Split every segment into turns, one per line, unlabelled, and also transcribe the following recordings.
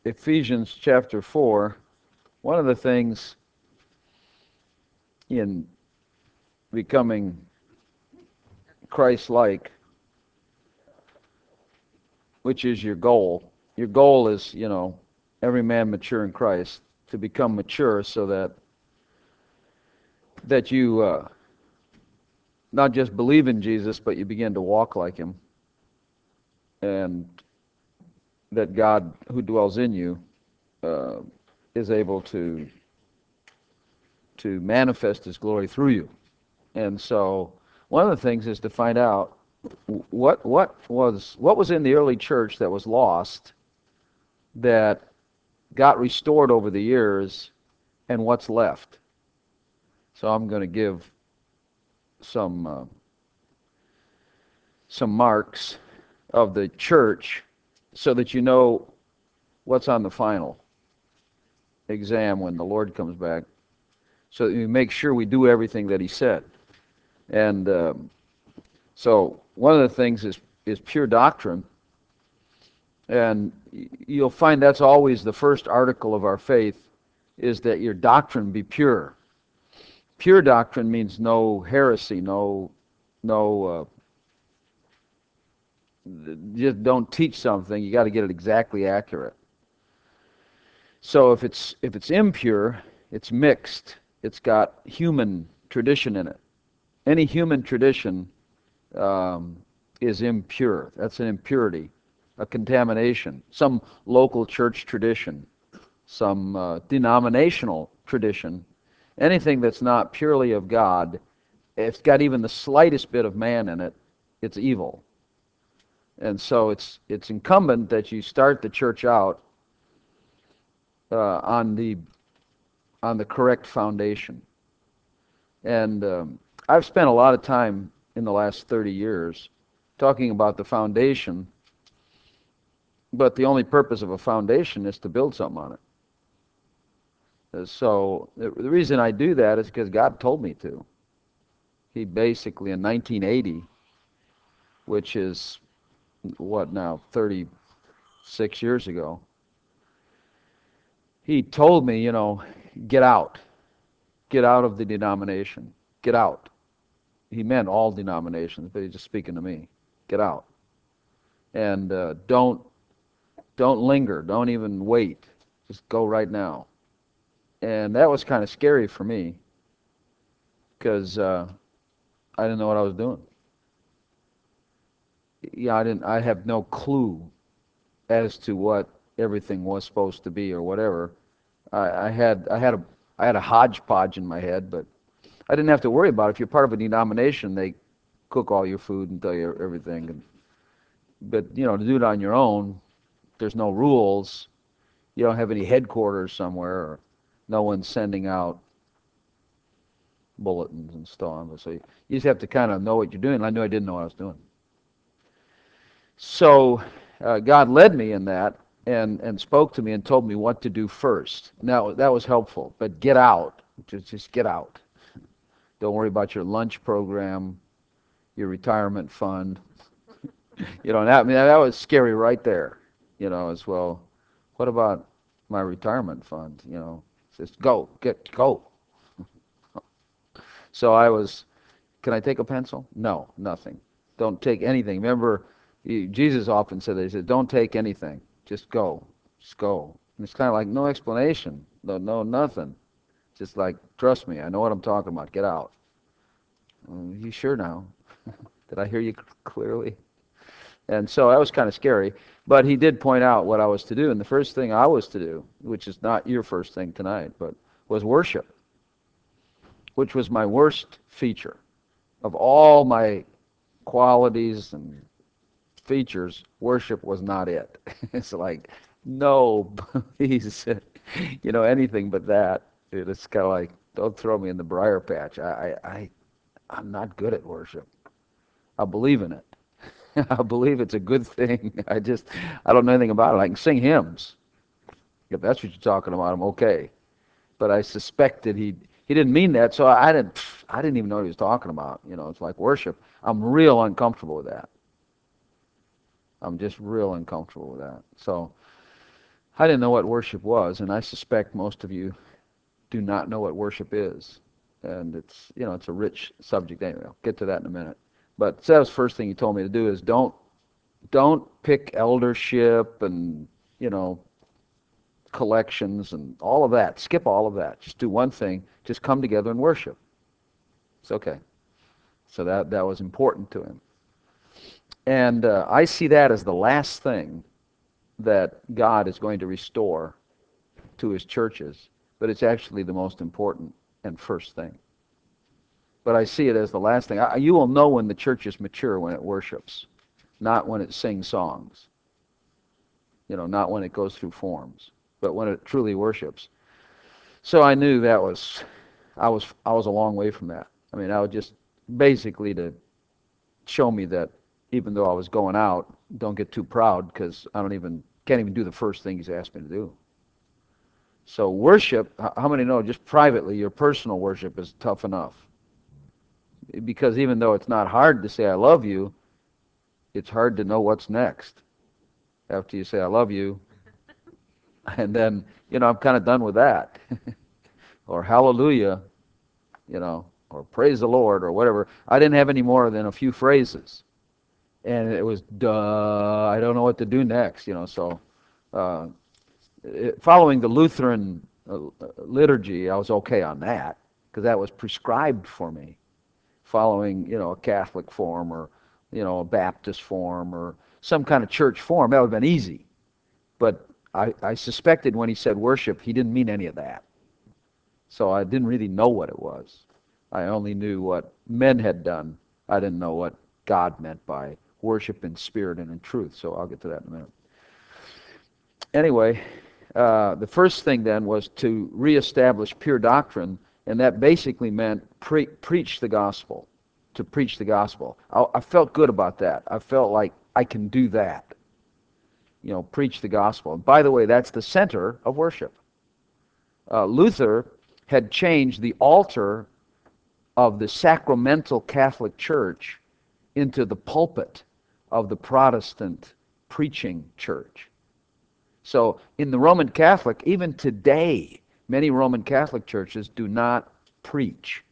Ephesians chapter 4, one of the things in becoming Christ-like, which is your goal is, every man mature in Christ, to become mature so that you not just believe in Jesus, but you begin to walk like him, and that God who dwells in you uh, is able to manifest his glory through you. And so one of the things is to find out what was in the early church that was lost, that got restored over the years, and what's left. So I'm going to give some some marks of the church so that you know what's on the final exam when the Lord comes back, so that we make sure we do everything that he said. And so one of the things is pure doctrine, and you'll find that's always the first article of our faith, is that your doctrine be pure. Pure doctrine means no heresy, no just don't teach something. You got to get it exactly accurate. So if it's impure, it's mixed. It's got human tradition in it. Any human tradition um, is impure. That's an impurity, a contamination. Some local church tradition, some denominational tradition, anything that's not purely of God, if it's got even the slightest bit of man in it, it's evil. And so it's incumbent that you start the church out on the correct foundation. And I've spent a lot of time in the last 30 years talking about the foundation, but the only purpose of a foundation is to build something on it. So the reason I do that is because God told me to. He basically, in 1980, which is what now, 36 years ago, he told me, get out. Get out of the denomination. Get out. He meant all denominations, but he's just speaking to me. Get out. And don't linger. Don't even wait. Just go right now. And that was kind of scary for me because I didn't know what I was doing. Yeah, I didn't. I have no clue as to what everything was supposed to be or whatever. I had a hodgepodge in my head, but I didn't have to worry about it. If you're part of a denomination, they cook all your food and tell you everything. But to do it on your own, there's no rules. You don't have any headquarters somewhere, or no one's sending out bulletins and so on. So you just have to kind of know what you're doing. I knew I didn't know what I was doing. So God led me in that and spoke to me and told me what to do first. Now that was helpful. But get out. Just get out. Don't worry about your lunch program, your retirement fund. That was scary right there. As well. What about my retirement fund? Just go. So I was, can I take a pencil? No, nothing. Don't take anything. Remember, Jesus often said that. He said, don't take anything. Just go. Just go. And it's kind of like no explanation. No, nothing. Just like, trust me, I know what I'm talking about. Get out. You sure now? Did I hear you clearly? And so that was kind of scary. But he did point out what I was to do. And the first thing I was to do, which is not your first thing tonight, but was worship, which was my worst feature. Of all my qualities and features, worship was not it. It's like, no, please, anything but that. It's kind of like, don't throw me in the briar patch. I'm not good at worship. I believe in it. I believe it's a good thing. I don't know anything about it. I can sing hymns. If that's what you're talking about, I'm okay. But I suspected he didn't mean that, so I didn't even know what he was talking about. It's like worship. I'm real uncomfortable with that. I'm just real uncomfortable with that. So I didn't know what worship was, and I suspect most of you do not know what worship is. And it's a rich subject anyway. I'll get to that in a minute. But so that was the first thing he told me to do is don't pick eldership and, collections and all of that. Skip all of that. Just do one thing. Just come together and worship. It's okay. So that was important to him. And I see that as the last thing that God is going to restore to his churches, but it's actually the most important and first thing. But I see it as the last thing. You will know when the church is mature when it worships, not when it sings songs. Not when it goes through forms, but when it truly worships. So I knew I was a long way from that. I mean, I was just basically to show me that even though I was going out, don't get too proud because can't even do the first thing he's asked me to do. So worship, how many know just privately your personal worship is tough enough? Because even though it's not hard to say I love you, it's hard to know what's next. After you say I love you, and then, I'm kind of done with that. Or hallelujah, or praise the Lord, or whatever. I didn't have any more than a few phrases. And it was, duh, I don't know what to do next, so following the Lutheran liturgy, I was okay on that, because that was prescribed for me. Following, a Catholic form, or, a Baptist form, or some kind of church form, that would have been easy. But I suspected when he said worship, he didn't mean any of that. So I didn't really know what it was. I only knew what men had done. I didn't know what God meant by worship in spirit and in truth. So I'll get to that in a minute. Anyway, the first thing then was to reestablish pure doctrine, and that basically meant preach the gospel, to preach the gospel. I felt good about that. I felt like I can do that, preach the gospel. And by the way, that's the center of worship. Luther had changed the altar of the sacramental Catholic Church into the pulpit of the Protestant preaching church. So in the Roman Catholic, even today, many Roman Catholic churches do not preach.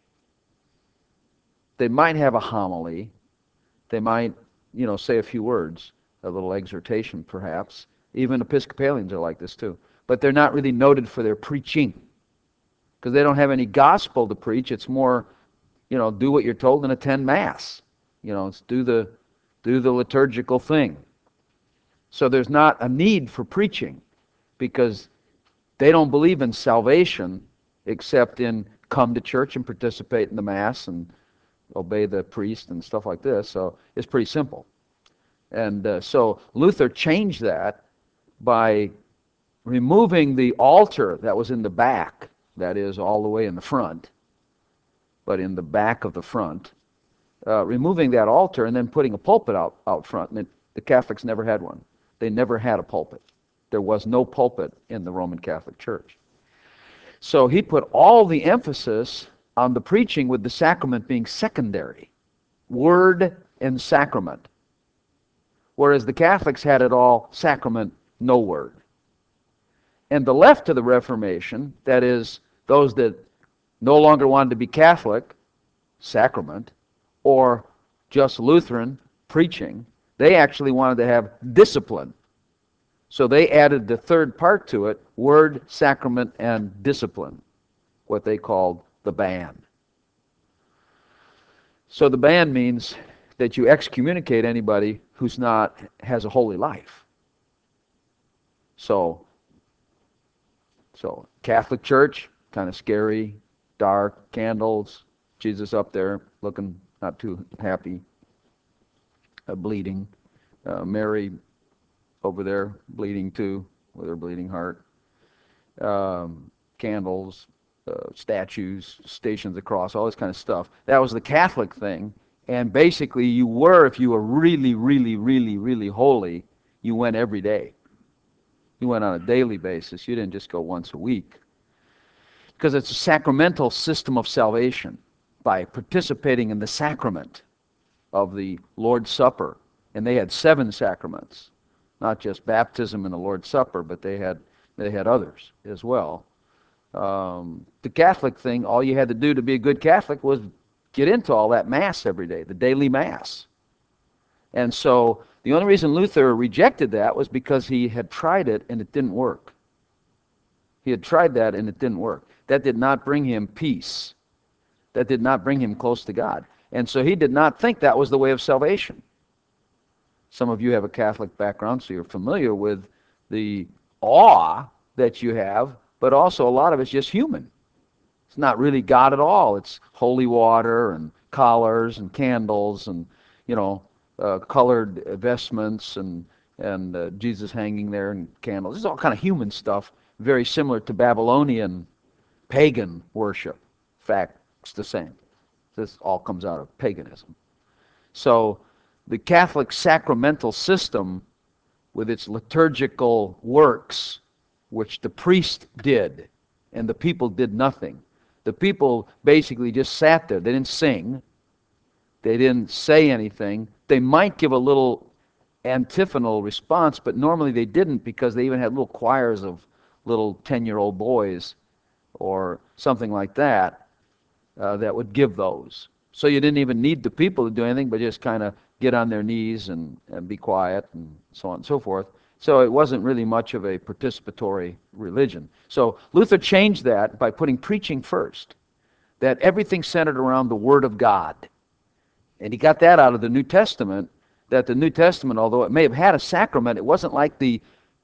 They might have a homily. They might, say a few words, a little exhortation perhaps. Even Episcopalians are like this too. But they're not really noted for their preaching, because they don't have any gospel to preach. It's more, do what you're told and attend Mass. It's do the liturgical thing. So there's not a need for preaching, because they don't believe in salvation except in come to church and participate in the Mass and obey the priest and stuff like this. So it's pretty simple. And so Luther changed that by removing the altar that was in the back, that is, all the way in the front, but in the back of the front, removing that altar and then putting a pulpit out front. And the Catholics never had one. They never had a pulpit. There was no pulpit in the Roman Catholic Church. So he put all the emphasis on the preaching, with the sacrament being secondary. Word and sacrament. Whereas the Catholics had it all sacrament, no word. And the left of the Reformation, that is, those that no longer wanted to be Catholic, sacrament, or just Lutheran, preaching, they actually wanted to have discipline. So they added the third part to it, word, sacrament, and discipline, what they called the ban. So the ban means that you excommunicate anybody who's has a holy life. So Catholic Church, kind of scary, dark, candles, Jesus up there looking not too happy, bleeding. Mary over there bleeding too, with her bleeding heart. Candles, statues, Stations of the Cross, all this kind of stuff. That was the Catholic thing. And basically if you were really, really, really, really holy, you went every day. You went on a daily basis. You didn't just go once a week. Because it's a sacramental system of salvation by participating in the sacrament of the Lord's Supper. And they had 7 sacraments. Not just baptism and the Lord's Supper, but they had They had others as well. The Catholic thing, all you had to do to be a good Catholic was get into all that Mass every day, the daily Mass. And so the only reason Luther rejected that was because he had tried it and it didn't work. He had tried that and it didn't work. That did not bring him peace. That did not bring him close to God. And so he did not think that was the way of salvation. Some of you have a Catholic background, so you're familiar with the awe that you have, but also a lot of it's just human. It's not really God at all. It's holy water and collars and candles and, colored vestments and Jesus hanging there and candles. This is all kind of human stuff, very similar to Babylonian pagan worship. In fact, it's the same. This all comes out of paganism. So the Catholic sacramental system, with its liturgical works, which the priest did, and the people did nothing. The people basically just sat there. They didn't sing. They didn't say anything. They might give a little antiphonal response, but normally they didn't, because they even had little choirs of little 10-year-old boys or something like that that would give those. So you didn't even need the people to do anything, but just kind of get on their knees and be quiet and so on and so forth. So it wasn't really much of a participatory religion. So Luther changed that by putting preaching first, that everything centered around the Word of God. And he got that out of the New Testament, that the New Testament, although it may have had a sacrament, it wasn't like the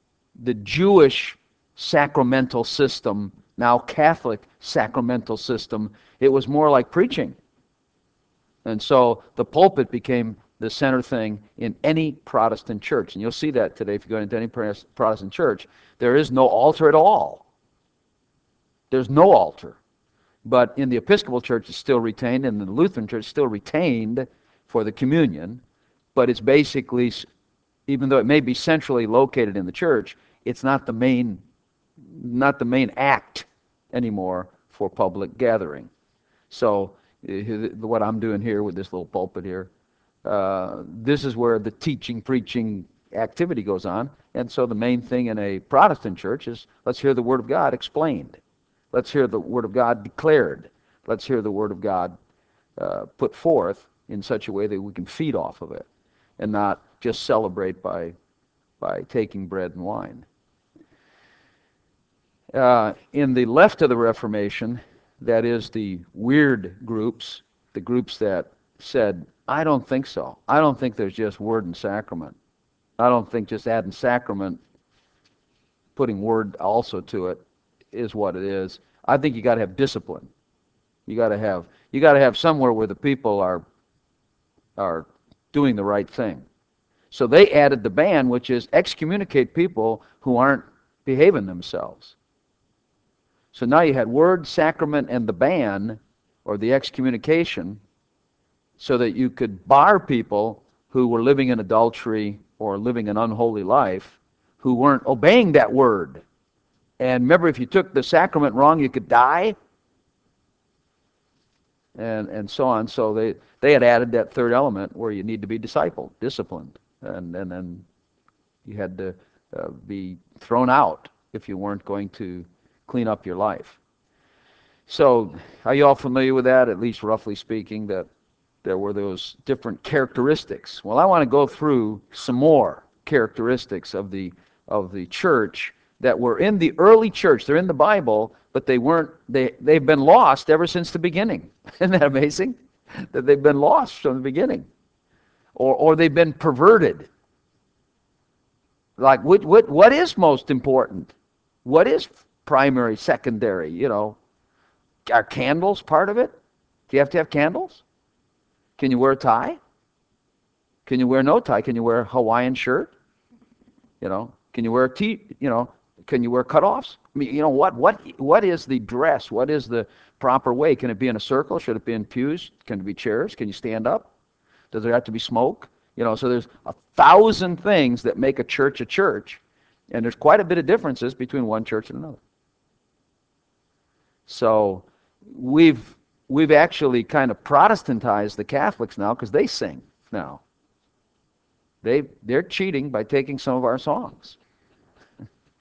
Jewish sacramental system, now Catholic sacramental system. It was more like preaching. And so the pulpit became the center thing in any Protestant church. And you'll see that today if you go into any Protestant church. There is no altar at all. There's no altar. But in the Episcopal church it's still retained, and the Lutheran church is still retained for the communion. But it's basically, even though it may be centrally located in the church, it's not the main act anymore for public gathering. So what I'm doing here with this little pulpit here, this is where the teaching, preaching activity goes on. And so the main thing in a Protestant church is, let's hear the Word of God explained. Let's hear the Word of God declared. Let's hear the Word of God put forth in such a way that we can feed off of it and not just celebrate by taking bread and wine. In the left of the Reformation, that is the weird groups, the groups that said, I don't think so. I don't think there's just word and sacrament. I don't think just adding sacrament, putting word also to it, is what it is. I think you got to have discipline. You got to have somewhere where the people are doing the right thing. So they added the ban, which is excommunicate people who aren't behaving themselves. So now you had word, sacrament, and the ban, or the excommunication, so that you could bar people who were living in adultery or living an unholy life, who weren't obeying that word. And remember, if you took the sacrament wrong, you could die, and so on. So they had added that third element where you need to be discipled, disciplined, and then you had to be thrown out if you weren't going to clean up your life. So are you all familiar with that, at least roughly speaking, that there were those different characteristics? Well, I want to go through some more characteristics of the church that were in the early church. They're in the Bible, but they've been lost ever since the beginning. Isn't that amazing? That they've been lost from the beginning. Or they've been perverted. Like, what is most important? What is primary, secondary? Are candles part of it? Do you have to have candles? Can you wear a tie? Can you wear no tie? Can you wear a Hawaiian shirt? Can you wear can you wear cutoffs? I mean, what is the dress? What is the proper way? Can it be in a circle? Should it be in pews? Can it be chairs? Can you stand up? Does there have to be smoke? So there's 1,000 things that make a church, and there's quite a bit of differences between one church and another. So we've actually kind of Protestantized the Catholics now, because they sing now. They're cheating by taking some of our songs.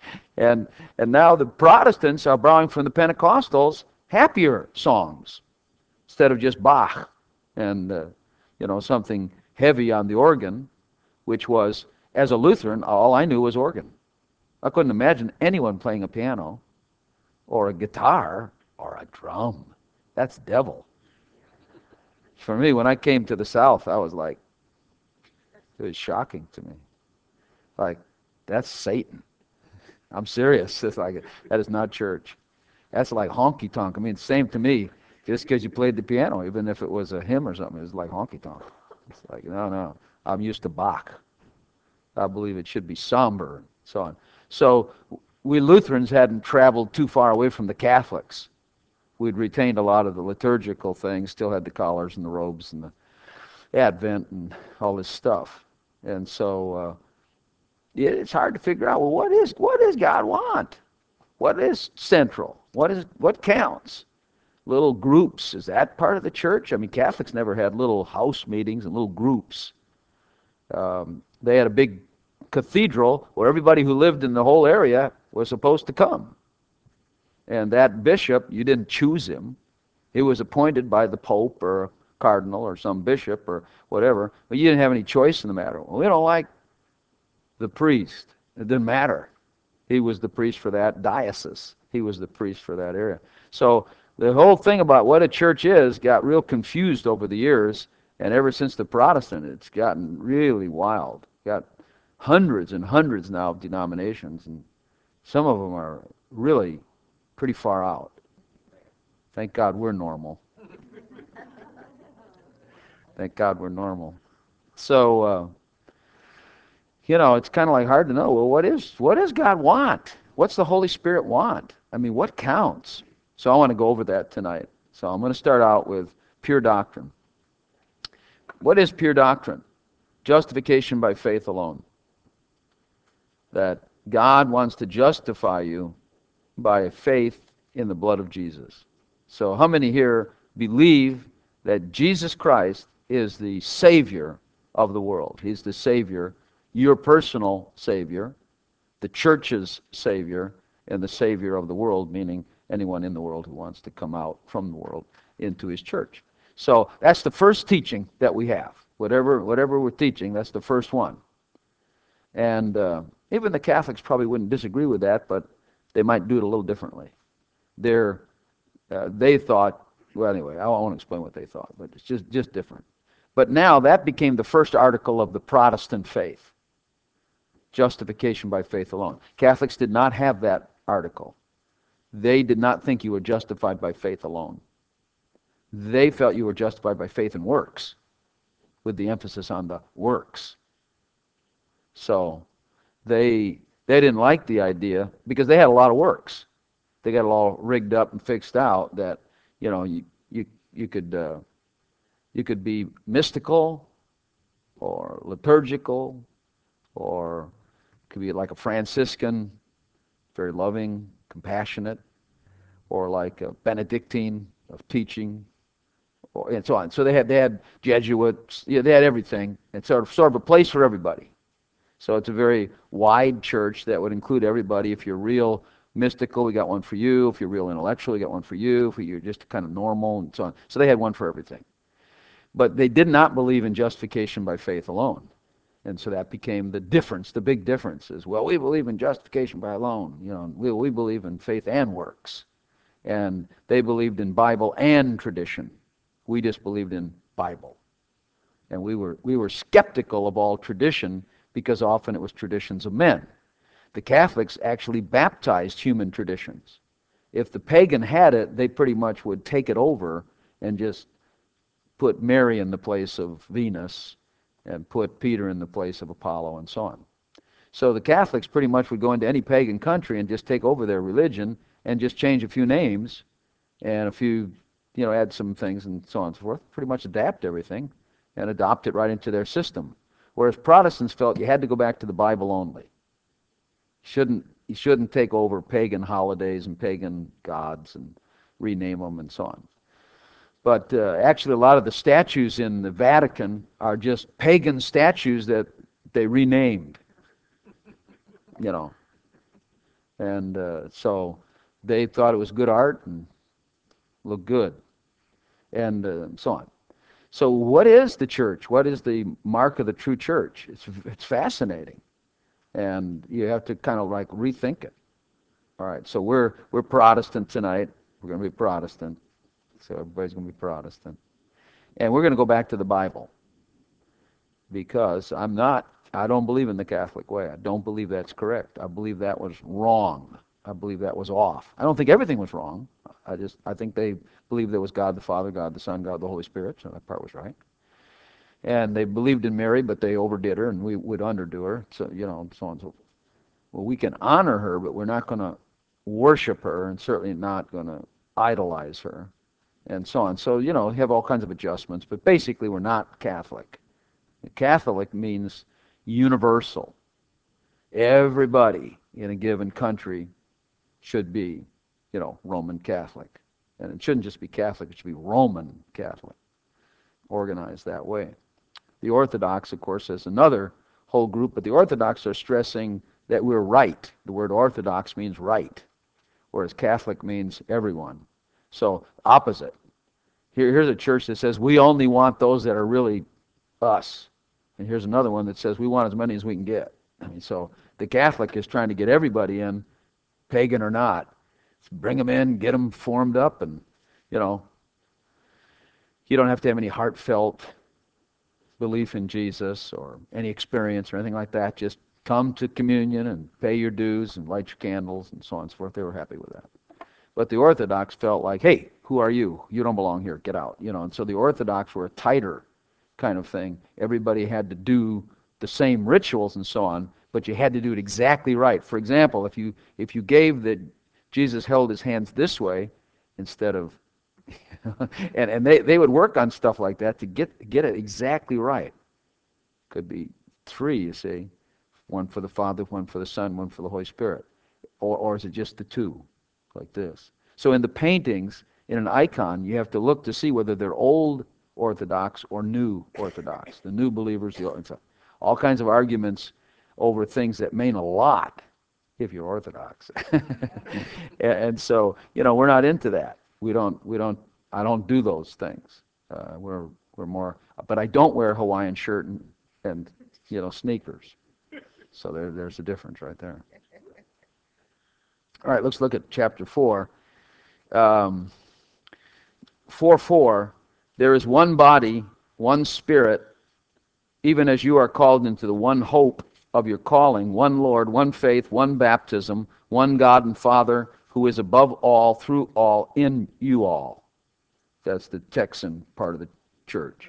And now the Protestants are borrowing from the Pentecostals happier songs instead of just Bach and something heavy on the organ, which was, as a Lutheran, all I knew was organ. I couldn't imagine anyone playing a piano or a guitar or a drum. That's devil. For me, when I came to the South, I was like, it was shocking to me. Like, that's Satan. I'm serious. It's like, that is not church. That's like honky tonk. I mean, same to me. Just because you played the piano, even if it was a hymn or something, it's like honky tonk. It's like, no. I'm used to Bach. I believe it should be somber and so on. So we Lutherans hadn't traveled too far away from the Catholics. We'd retained a lot of the liturgical things, still had the collars and the robes and the Advent and all this stuff. And so it's hard to figure out, well, what does God want? What is central? What counts? Little groups, is that part of the church? I mean, Catholics never had little house meetings and little groups. They had a big cathedral where everybody who lived in the whole area was supposed to come. And that bishop, you didn't choose him. He was appointed by the Pope or a cardinal or some bishop or whatever, but you didn't have any choice in the matter. Well, we don't like the priest. It didn't matter. He was the priest for that diocese. He was the priest for that area. So the whole thing about what a church is got real confused over the years, and ever since the Protestant, it's gotten really wild. Got hundreds and hundreds now of denominations, and some of them are really pretty far out. Thank God we're normal. Thank God we're normal. So, it's kind of like hard to know, well, what does God want? What's the Holy Spirit want? I mean, what counts? So I want to go over that tonight. So I'm going to start out with pure doctrine. What is pure doctrine? Justification by faith alone. That God wants to justify you by faith in the blood of Jesus. So how many here believe that Jesus Christ is the Savior of the world? He's the Savior, your personal Savior, the church's Savior, and the Savior of the world, meaning anyone in the world who wants to come out from the world into his church. So that's the first teaching that we have. Whatever we're teaching, that's the first one. And even the Catholics probably wouldn't disagree with that, but they might do it a little differently. They thought, well, anyway, I won't explain what they thought, but it's just different. But now that became the first article of the Protestant faith. Justification by faith alone. Catholics did not have that article. They did not think you were justified by faith alone. They felt you were justified by faith and works, with the emphasis on the works. So they didn't like the idea because they had a lot of works. They got it all rigged up and fixed out that you could be mystical or liturgical, or could be like a Franciscan, very loving, compassionate, or like a Benedictine of teaching, and so on. So they had Jesuits, they had everything, and sort of a place for everybody. So it's a very wide church that would include everybody. If you're real mystical, we got one for you. If you're real intellectual, we got one for you. If you're just kind of normal, and so on. So they had one for everything. But they did not believe in justification by faith alone. And so that became the difference. The big difference is, well, we believe in justification by alone. We believe in faith and works. And they believed in Bible and tradition. We just believed in Bible. And we were skeptical of all tradition because often it was traditions of men. The Catholics actually baptized human traditions. If the pagan had it, they pretty much would take it over and just put Mary in the place of Venus and put Peter in the place of Apollo and so on. So the Catholics pretty much would go into any pagan country and just take over their religion and just change a few names and a few, add some things and so on and so forth, pretty much adapt everything and adopt it right into their system. Whereas Protestants felt you had to go back to the Bible only. You shouldn't take over pagan holidays and pagan gods and rename them and so on. But actually a lot of the statues in the Vatican are just pagan statues that they renamed. And so they thought it was good art and looked good, and so on. So what is the church? What is the mark of the true church? It's fascinating, and you have to kind of like rethink it. All right, so we're Protestant tonight. We're going to be Protestant. So everybody's going to be Protestant. And we're going to go back to the Bible, because I don't believe in the Catholic way. I don't believe that's correct. I believe that was wrong. I believe that was off. I don't think everything was wrong. I think they believed there was God the Father, God the Son, God the Holy Spirit, so that part was right. And they believed in Mary, but they overdid her, and we would underdo her, so, so on and so forth. Well, we can honor her, but we're not going to worship her, and certainly not going to idolize her, and so on. So, we have all kinds of adjustments, but basically we're not Catholic. Catholic means universal. Everybody in a given country should be, Roman Catholic. And it shouldn't just be Catholic, it should be Roman Catholic, organized that way. The Orthodox, of course, is another whole group, but the Orthodox are stressing that we're right. The word Orthodox means right, whereas Catholic means everyone. So, opposite. Here's a church that says we only want those that are really us. And here's another one that says we want as many as we can get. I mean, so the Catholic is trying to get everybody in, pagan or not. Bring them in, get them formed up, and, you don't have to have any heartfelt belief in Jesus or any experience or anything like that. Just come to communion and pay your dues and light your candles and so on and so forth. They were happy with that. But the Orthodox felt like, hey, who are you? You don't belong here. Get out. And so the Orthodox were a tighter kind of thing. Everybody had to do the same rituals and so on, but you had to do it exactly right. For example, if you gave that Jesus held his hands this way instead of and they would work on stuff like that to get it exactly right. Could be three, you see. One for the Father, one for the Son, one for the Holy Spirit. Or is it just the two, like this? So in the paintings, in an icon, you have to look to see whether they're old Orthodox or new Orthodox. The new believers, all kinds of arguments over things that mean a lot if you're Orthodox. And so, we're not into that. I don't do those things. We're more, but I don't wear a Hawaiian shirt and sneakers. So there's a difference right there. All right, let's look at chapter 4. 4:4, there is one body, one Spirit, even as you are called into the one hope of your calling, one Lord, one faith, one baptism, one God and Father, who is above all, through all, in you all. That's the Texan part of the church.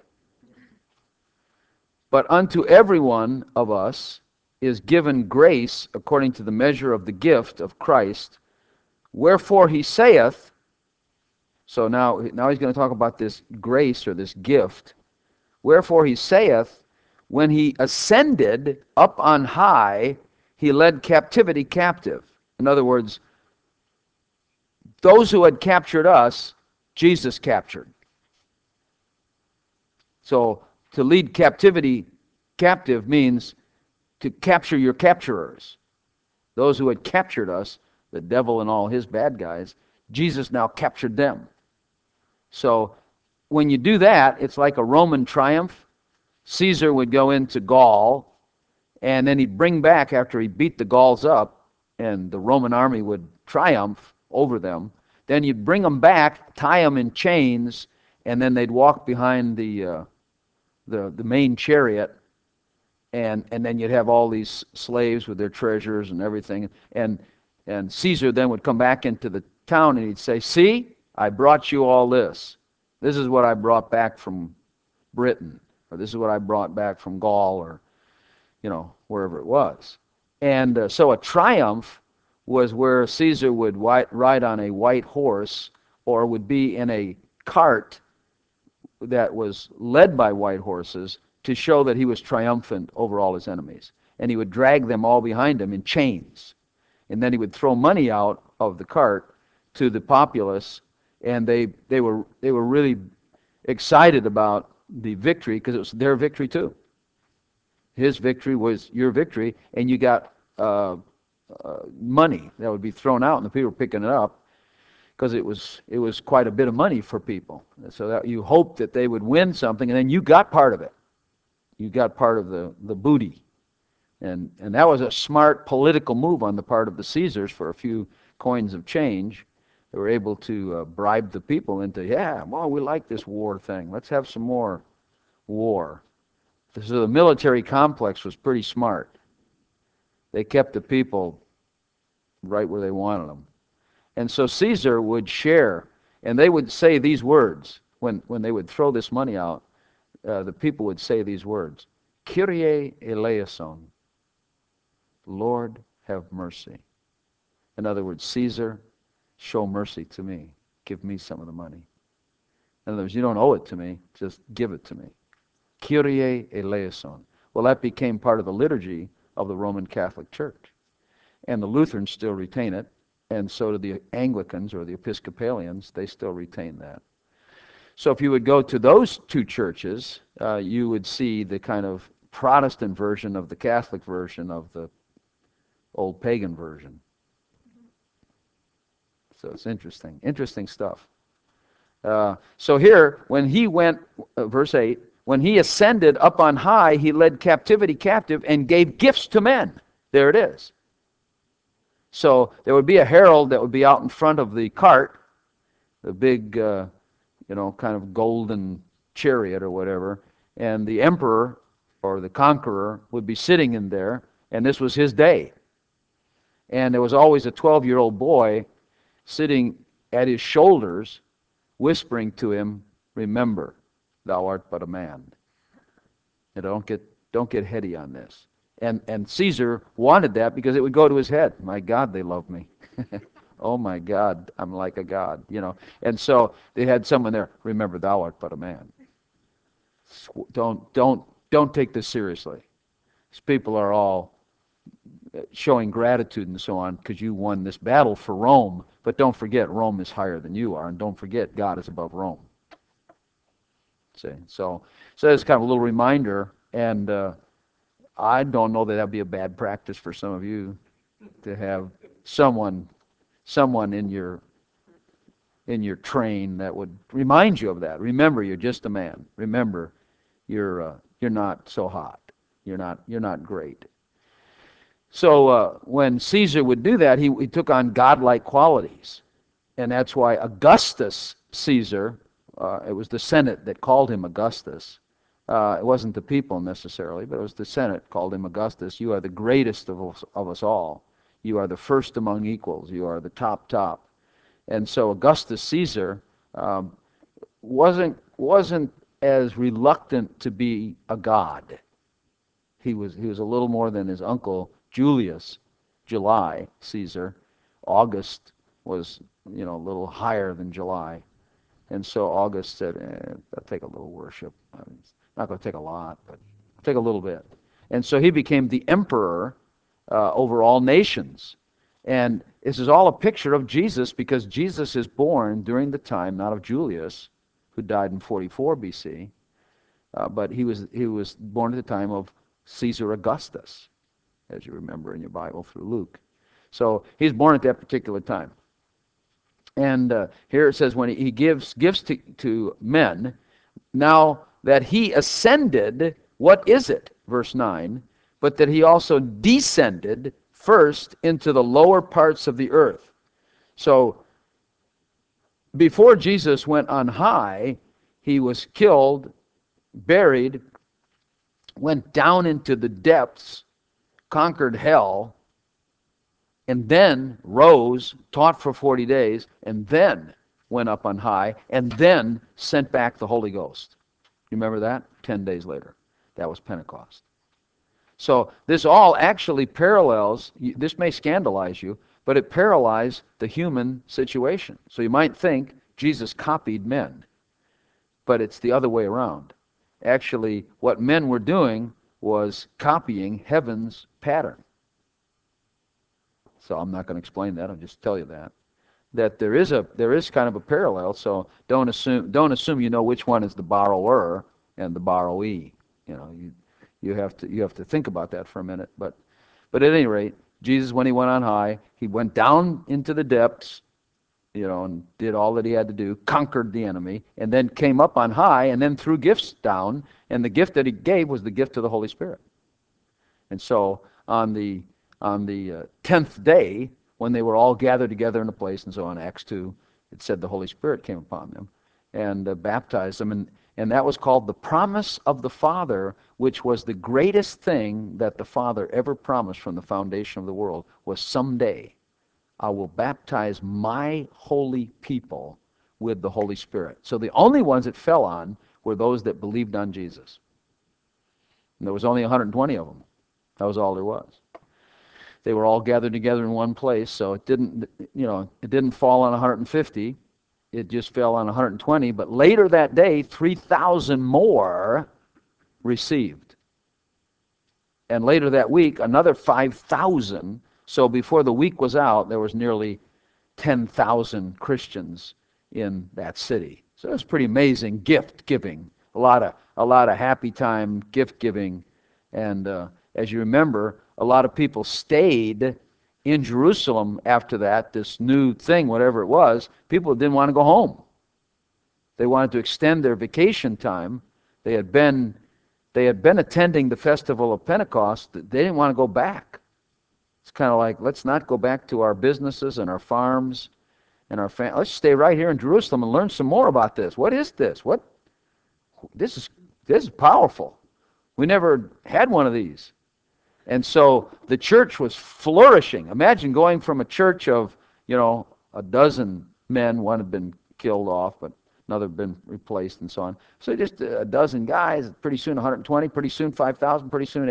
But unto every one of us is given grace according to the measure of the gift of Christ. Wherefore he saith, so now he's going to talk about this grace or this gift. Wherefore he saith, when he ascended up on high, he led captivity captive. In other words, those who had captured us, Jesus captured. So to lead captivity captive means to capture your capturers. Those who had captured us, the devil and all his bad guys, Jesus now captured them. So when you do that, it's like a Roman triumph. Caesar would go into Gaul, and then he'd bring back, after he beat the Gauls up, and the Roman army would triumph over them, then you'd bring them back, tie them in chains, and then they'd walk behind the main chariot, and then you'd have all these slaves with their treasures and everything, and Caesar then would come back into the town and he'd say, see, I brought you all this. This is what I brought back from Britain, or this is what I brought back from Gaul, or wherever it was. And so a triumph was where Caesar would ride on a white horse, or would be in a cart that was led by white horses, to show that he was triumphant over all his enemies. And he would drag them all behind him in chains. And then he would throw money out of the cart to the populace, and they were really excited about the victory, because it was their victory too. His victory was your victory, and you got money that would be thrown out, and the people were picking it up because it was quite a bit of money for people. So that you hoped that they would win something, and then you got part of it. You got part of the booty. And that was a smart political move on the part of the Caesars for a few coins of change. They were able to bribe the people into, yeah, well, we like this war thing. Let's have some more war. So the military complex was pretty smart. They kept the people right where they wanted them. And so Caesar would share, and they would say these words. When they would throw this money out, the people would say these words, Kyrie eleison, Lord, have mercy. In other words, Caesar, show mercy to me. Give me some of the money. In other words, you don't owe it to me, just give it to me. Kyrie eleison. Well, that became part of the liturgy of the Roman Catholic Church. And the Lutherans still retain it, and so do the Anglicans or the Episcopalians. They still retain that. So if you would go to those two churches, you would see the kind of Protestant version of the Catholic version of the old pagan version. So it's interesting stuff. So here, when he went, verse 8, when he ascended up on high, he led captivity captive and gave gifts to men. There it is. So there would be a herald that would be out in front of the cart, the big, kind of golden chariot or whatever, and the emperor or the conqueror would be sitting in there, and this was his day. And there was always a 12-year-old boy sitting at his shoulders, whispering to him, remember, thou art but a man. Don't get heady on this. And Caesar wanted that because it would go to his head. My God, they love me. Oh my God, I'm like a god, And so they had someone there, remember, thou art but a man. Don't take this seriously. These people are all showing gratitude and so on because you won this battle for Rome, but don't forget Rome is higher than you are, and don't forget God is above Rome. See, so that's kind of a little reminder, and I don't know that that'd be a bad practice for some of you to have someone in your train that would remind you of that. Remember, you're just a man. Remember, you're not so hot. You're not great. So when Caesar would do that, he took on godlike qualities, and that's why Augustus Caesar, it was the Senate that called him Augustus. It wasn't the people necessarily, but it was the Senate called him Augustus. You are the greatest of us all. You are the first among equals. You are the top. And so Augustus Caesar wasn't as reluctant to be a god. He was a little more than his uncle Julius Caesar. August was a little higher than July, and so August said, "I'll take a little worship. It's not going to take a lot, but I'll take a little bit." And so he became the emperor over all nations. And this is all a picture of Jesus because Jesus is born during the time not of Julius, who died in 44 BC, but he was born at the time of Caesar Augustus, as you remember in your Bible through Luke. So he's born at that particular time. And here it says when he gives gifts to men, now that he ascended, what is it? Verse 9, but that he also descended first into the lower parts of the earth. So before Jesus went on high, he was killed, buried, went down into the depths, conquered hell, and then rose, taught for 40 days, and then went up on high, and then sent back the Holy Ghost. You remember that? 10 days later. That was Pentecost. So this all actually parallels, this may scandalize you, but it parallels the human situation. So you might think Jesus copied men, but it's the other way around. Actually, what men were doing was copying heaven's pattern. So I'm not going to explain that. I'll just tell you that there is kind of a parallel. So don't assume you know which one is the borrower and the borrowee. You have to think about that for a minute. But at any rate, Jesus, when he went on high, he went down into the depths, and did all that he had to do, conquered the enemy, and then came up on high, and then threw gifts down, and the gift that he gave was the gift of the Holy Spirit. And so on the 10th day, when they were all gathered together in a place, and so on Acts 2, it said the Holy Spirit came upon them and baptized them, and that was called the promise of the Father, which was the greatest thing that the Father ever promised from the foundation of the world, was someday I will baptize my holy people with the Holy Spirit. So the only ones it fell on were those that believed on Jesus. And there was only 120 of them. That was all there was. They were all gathered together in one place, so it didn't fall on 150. It just fell on 120. But later that day, 3,000 more received. And later that week, another 5,000. So before the week was out, there was nearly 10,000 Christians in that city. So it was pretty amazing gift giving, a lot of happy time gift giving, and as you remember, a lot of people stayed in Jerusalem after that. This new thing, whatever it was, people didn't want to go home. They wanted to extend their vacation time. They had been attending the festival of Pentecost. They didn't want to go back. It's kind of like, let's not go back to our businesses and our farms and our family. Let's stay right here in Jerusalem and learn some more about this. What is this? This is powerful. We never had one of these. And so the church was flourishing. Imagine going from a church of, a dozen men. One had been killed off, but another had been replaced and so on. So just a dozen guys, pretty soon 120, pretty soon 5,000, pretty soon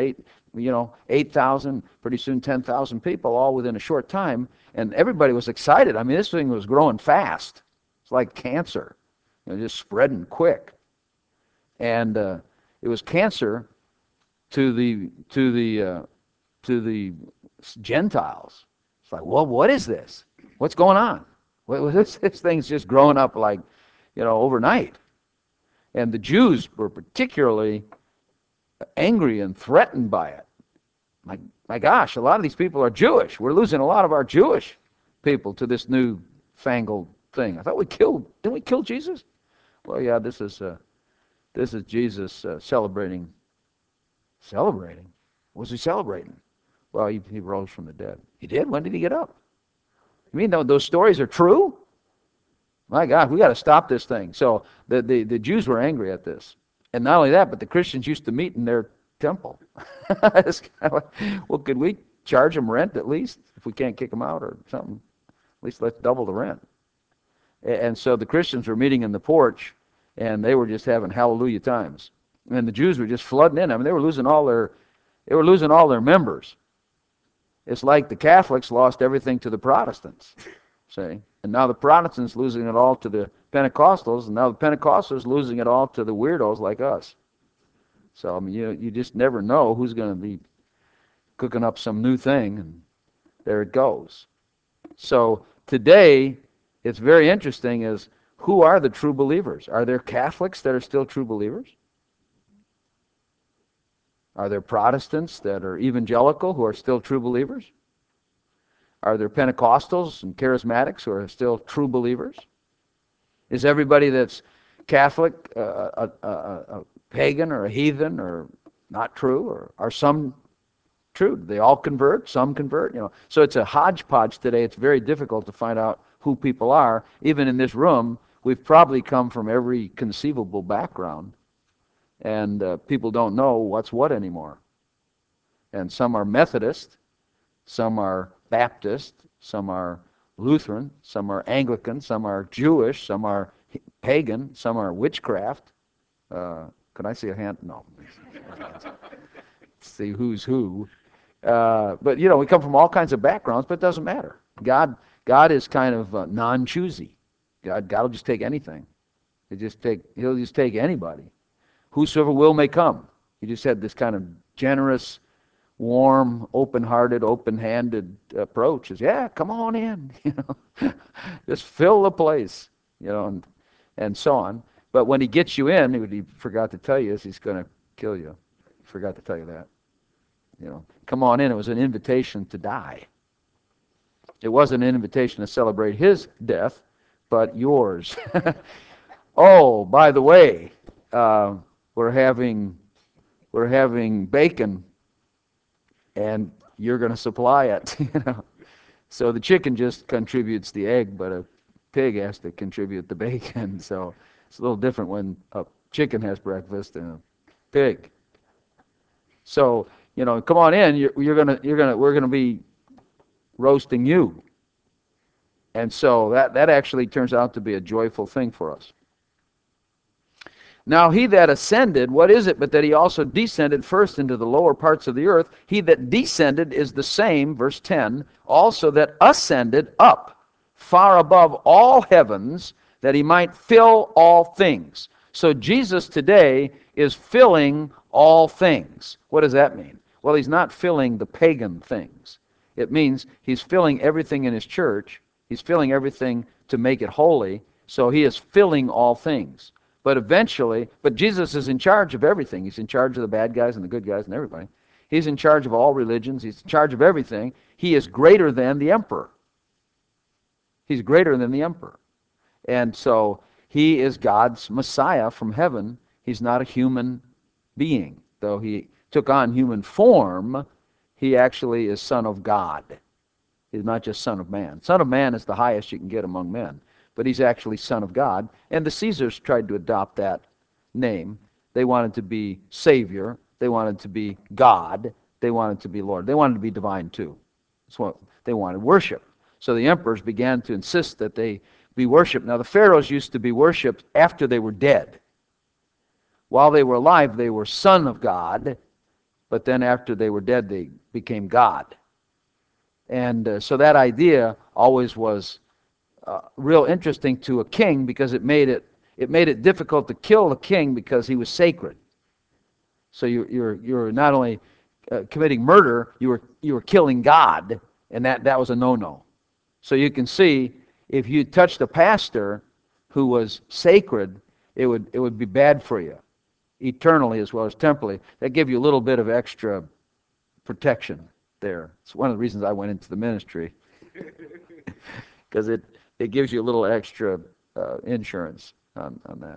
8,000, pretty soon 10,000 people, all within a short time. And everybody was excited. I mean, this thing was growing fast. It's like cancer, just spreading quick. And it was cancer to the Gentiles. It's like, well, what is this? What's going on? This thing's just growing up like, overnight. And the Jews were particularly angry and threatened by it. My gosh, a lot of these people are Jewish. We're losing a lot of our Jewish people to this new fangled thing. I thought didn't we kill Jesus? Well, yeah, this is Jesus celebrating. Celebrating? What was he celebrating? Well, he rose from the dead. He did? When did he get up? You mean those stories are true? My God, we got to stop this thing. So the Jews were angry at this. And not only that, but the Christians used to meet in their temple. It's kind of like, well, could we charge them rent at least if we can't kick them out or something? At least let's double the rent. And so the Christians were meeting in the porch, and they were just having hallelujah times. And the Jews were just flooding in. I mean, they were losing all their members. It's like the Catholics lost everything to the Protestants, see? And now the Protestants losing it all to the Pentecostals, and now the Pentecostals losing it all to the weirdos like us. So, I mean, you just never know who's going to be cooking up some new thing, and there it goes. So today, it's very interesting is, who are the true believers? Are there Catholics that are still true believers? Are there Protestants that are evangelical who are still true believers? Are there Pentecostals and charismatics who are still true believers? Is everybody that's Catholic a pagan or a heathen or not true? Or are some true? Do they all convert? Some convert? So it's a hodgepodge today. It's very difficult to find out who people are. Even in this room, we've probably come from every conceivable background. And people don't know what's what anymore. And some are Methodist, some are Baptist, some are Lutheran, some are Anglican, some are Jewish, some are pagan, some are witchcraft. Can I see a hand? No. Let's see who's who. But we come from all kinds of backgrounds, but it doesn't matter. God is kind of non-choosy. God will just take anything. He'll just take anybody. Whosoever will may come. He just had this kind of generous, warm, open-hearted, open-handed approach. Is come on in, just fill the place, and so on. But when he gets you in, what he forgot to tell you is he's going to kill you. He forgot to tell you that. come on in. It was an invitation to die. It wasn't an invitation to celebrate his death, but yours. Oh, by the way, uh, we're having bacon, and you're going to supply it. So the chicken just contributes the egg, but a pig has to contribute the bacon. So it's a little different when a chicken has breakfast and a pig. So come on in. We're gonna be roasting you, and so that actually turns out to be a joyful thing for us. Now he that ascended, what is it but that he also descended first into the lower parts of the earth? He that descended is the same, verse 10, also that ascended up far above all heavens, that he might fill all things. So Jesus today is filling all things. What does that mean? Well, he's not filling the pagan things. It means he's filling everything in his church. He's filling everything to make it holy. So he is filling all things. But Jesus is in charge of everything. He's in charge of the bad guys and the good guys and everybody. He's in charge of all religions. He's in charge of everything. He is greater than the emperor. He's greater than the emperor. And so he is God's Messiah from heaven. He's not a human being. Though he took on human form, he actually is Son of God. He's not just Son of Man. Son of Man is the highest you can get among men. But he's actually Son of God. And the Caesars tried to adopt that name. They wanted to be Savior. They wanted to be God. They wanted to be Lord. They wanted to be divine too. That's what they wanted, worship. So the emperors began to insist that they be worshipped. Now the pharaohs used to be worshipped after they were dead. While they were alive, they were Son of God. But then after they were dead, they became God. And so that idea always was real interesting to a king, because it made it difficult to kill the king because he was sacred. So you're not only committing murder, you were killing God, and that was a no-no. So you can see, if you touched a pastor who was sacred, it would be bad for you, eternally as well as temporally. That gave you a little bit of extra protection there. It's one of the reasons I went into the ministry, because it gives you a little extra insurance on that.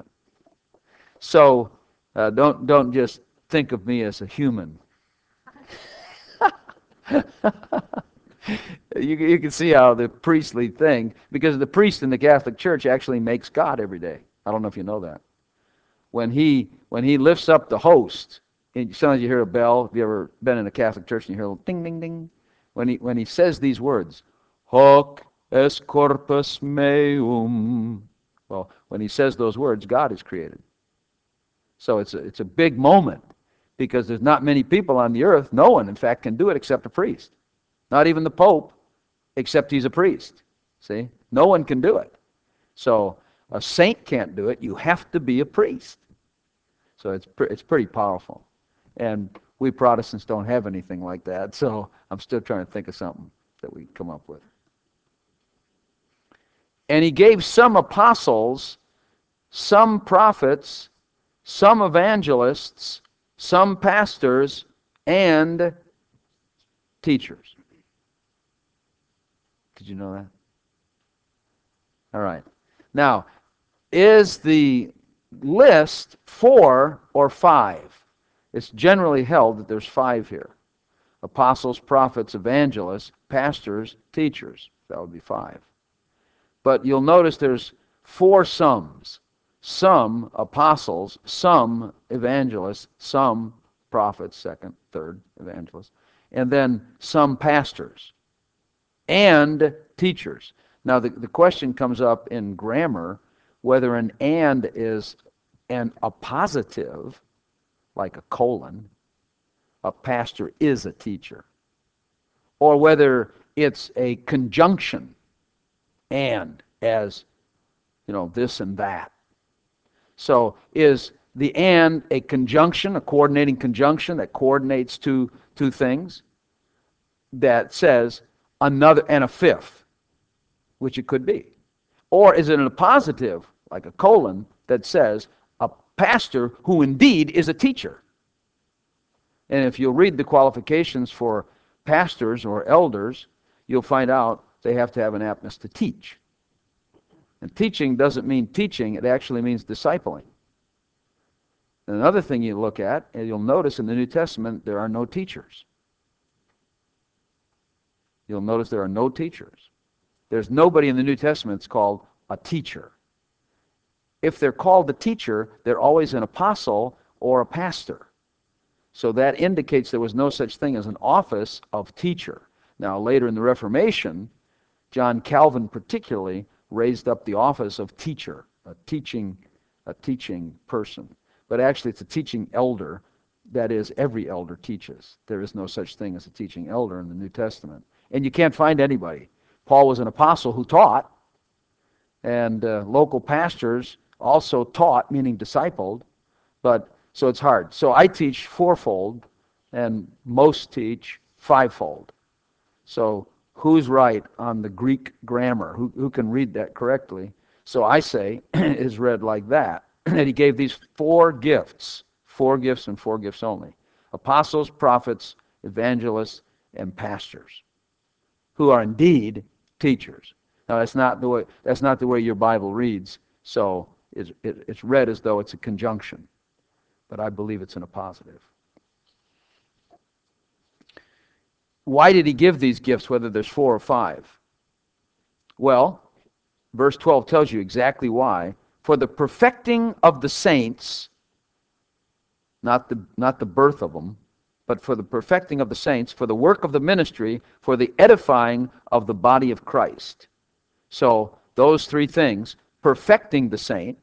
So don't just think of me as a human. You can see how the priestly thing, because the priest in the Catholic Church actually makes God every day. I don't know if you know that. When he lifts up the host, and sometimes you hear a bell. Have you ever been in a Catholic church and you hear a little ding, ding, ding? When he says these words, hoc est corpus meum. Well, when he says those words, God is created. So it's a big moment, because there's not many people on the earth. No one, in fact, can do it except a priest. Not even the Pope, except he's a priest. See? No one can do it. So a saint can't do it. You have to be a priest. So it's pretty powerful. And we Protestants don't have anything like that, so I'm still trying to think of something that we come up with. And he gave some apostles, some prophets, some evangelists, some pastors, and teachers. Did you know that? All right. Now, is the list 4 or 5? It's generally held that there's 5 here. Apostles, prophets, evangelists, pastors, teachers. That would be 5. But you'll notice there's 4 sums. Some apostles, some evangelists, some prophets, second, third evangelists, and then some pastors and teachers. Now the question comes up in grammar whether an and is a positive, like a colon, a pastor is a teacher, or whether it's a conjunction, and, as this and that. So is the and a conjunction, a coordinating conjunction that coordinates two things, that says another and a fifth, which it could be? Or is it a positive, like a colon, that says a pastor who indeed is a teacher? And if you'll read the qualifications for pastors or elders, you'll find out they have to have an aptness to teach. And teaching doesn't mean teaching, it actually means discipling. And another thing you look at, and you'll notice in the New Testament, there are no teachers. You'll notice there are no teachers. There's nobody in the New Testament that's called a teacher. If they're called a teacher, they're always an apostle or a pastor. So that indicates there was no such thing as an office of teacher. Now, later in the Reformation, John Calvin particularly raised up the office of teacher, a teaching person. But actually, it's a teaching elder. That is, every elder teaches. There is no such thing as a teaching elder in the New Testament. And you can't find anybody. Paul was an apostle who taught, and local pastors also taught, meaning discipled, but so it's hard. So I teach fourfold, and most teach fivefold. So who's right on the Greek grammar? Who can read that correctly? So I say, is read like that, that he gave these 4 gifts and 4 gifts only: apostles, prophets, evangelists, and pastors, who are indeed teachers. Now that's not the way your Bible reads. So it's read as though it's a conjunction, but I believe it's in a positive. Why did he give these gifts, whether there's 4 or 5? Well, verse 12 tells you exactly why. For the perfecting of the saints, not the birth of them, but for the perfecting of the saints, for the work of the ministry, for the edifying of the body of Christ. So those 3 things: perfecting the saint,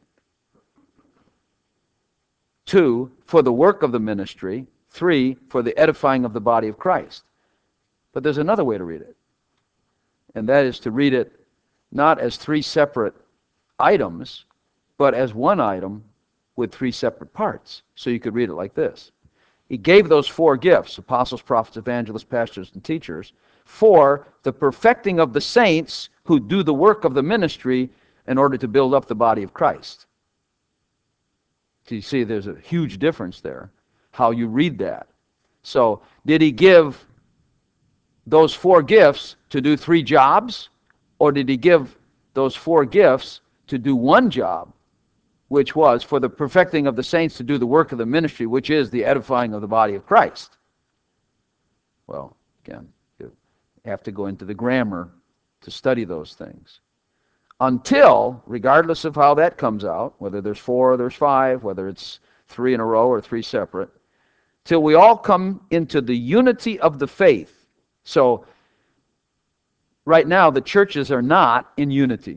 2, for the work of the ministry, 3, for the edifying of the body of Christ. But there's another way to read it, and that is to read it not as 3 separate items, but as one item with 3 separate parts. So you could read it like this. He gave those 4 gifts, apostles, prophets, evangelists, pastors, and teachers, for the perfecting of the saints who do the work of the ministry in order to build up the body of Christ. So you see there's a huge difference there, how you read that. So did he give those 4 gifts to do 3 jobs, or did he give those 4 gifts to do 1 job, which was for the perfecting of the saints to do the work of the ministry, which is the edifying of the body of Christ? Well, again, you have to go into the grammar to study those things. Until, regardless of how that comes out, whether there's 4 or there's 5, whether it's 3 in a row or 3 separate, till we all come into the unity of the faith. So, right now, the churches are not in unity.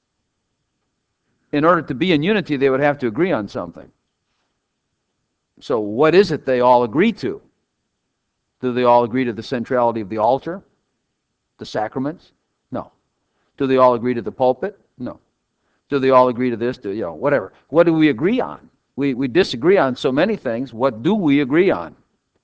In order to be in unity, they would have to agree on something. So what is it they all agree to? Do they all agree to the centrality of the altar? The sacraments? No. Do they all agree to the pulpit? No. Do they all agree to this? Whatever. What do we agree on? We disagree on so many things. What do we agree on?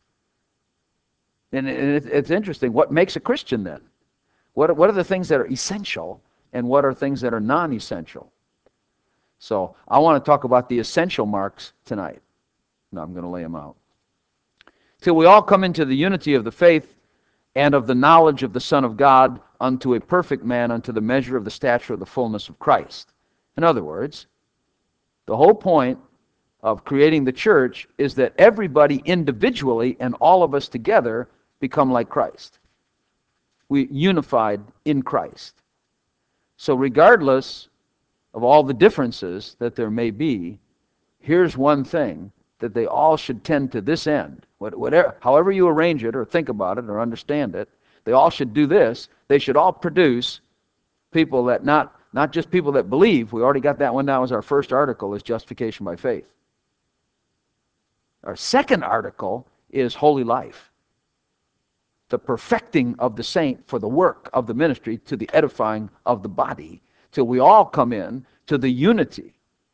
And it's interesting. What makes a Christian then? What are the things that are essential, and what are things that are non-essential? So I want to talk about the essential marks tonight. Now I'm going to lay them out. Till we all come into the unity of the faith and of the knowledge of the Son of God, unto a perfect man, unto the measure of the stature of the fullness of Christ. In other words, the whole point of creating the church is that everybody individually and all of us together become like Christ. We unified in Christ. So regardless of all the differences that there may be, here's one thing, that they all should tend to this end. However you arrange it or think about it or understand it, they all should do this. They should all produce people that not just people that believe. We already got that one down as our first article, is justification by faith. Our second article is holy life. The perfecting of the saint for the work of the ministry to the edifying of the body, till we all come in to the unity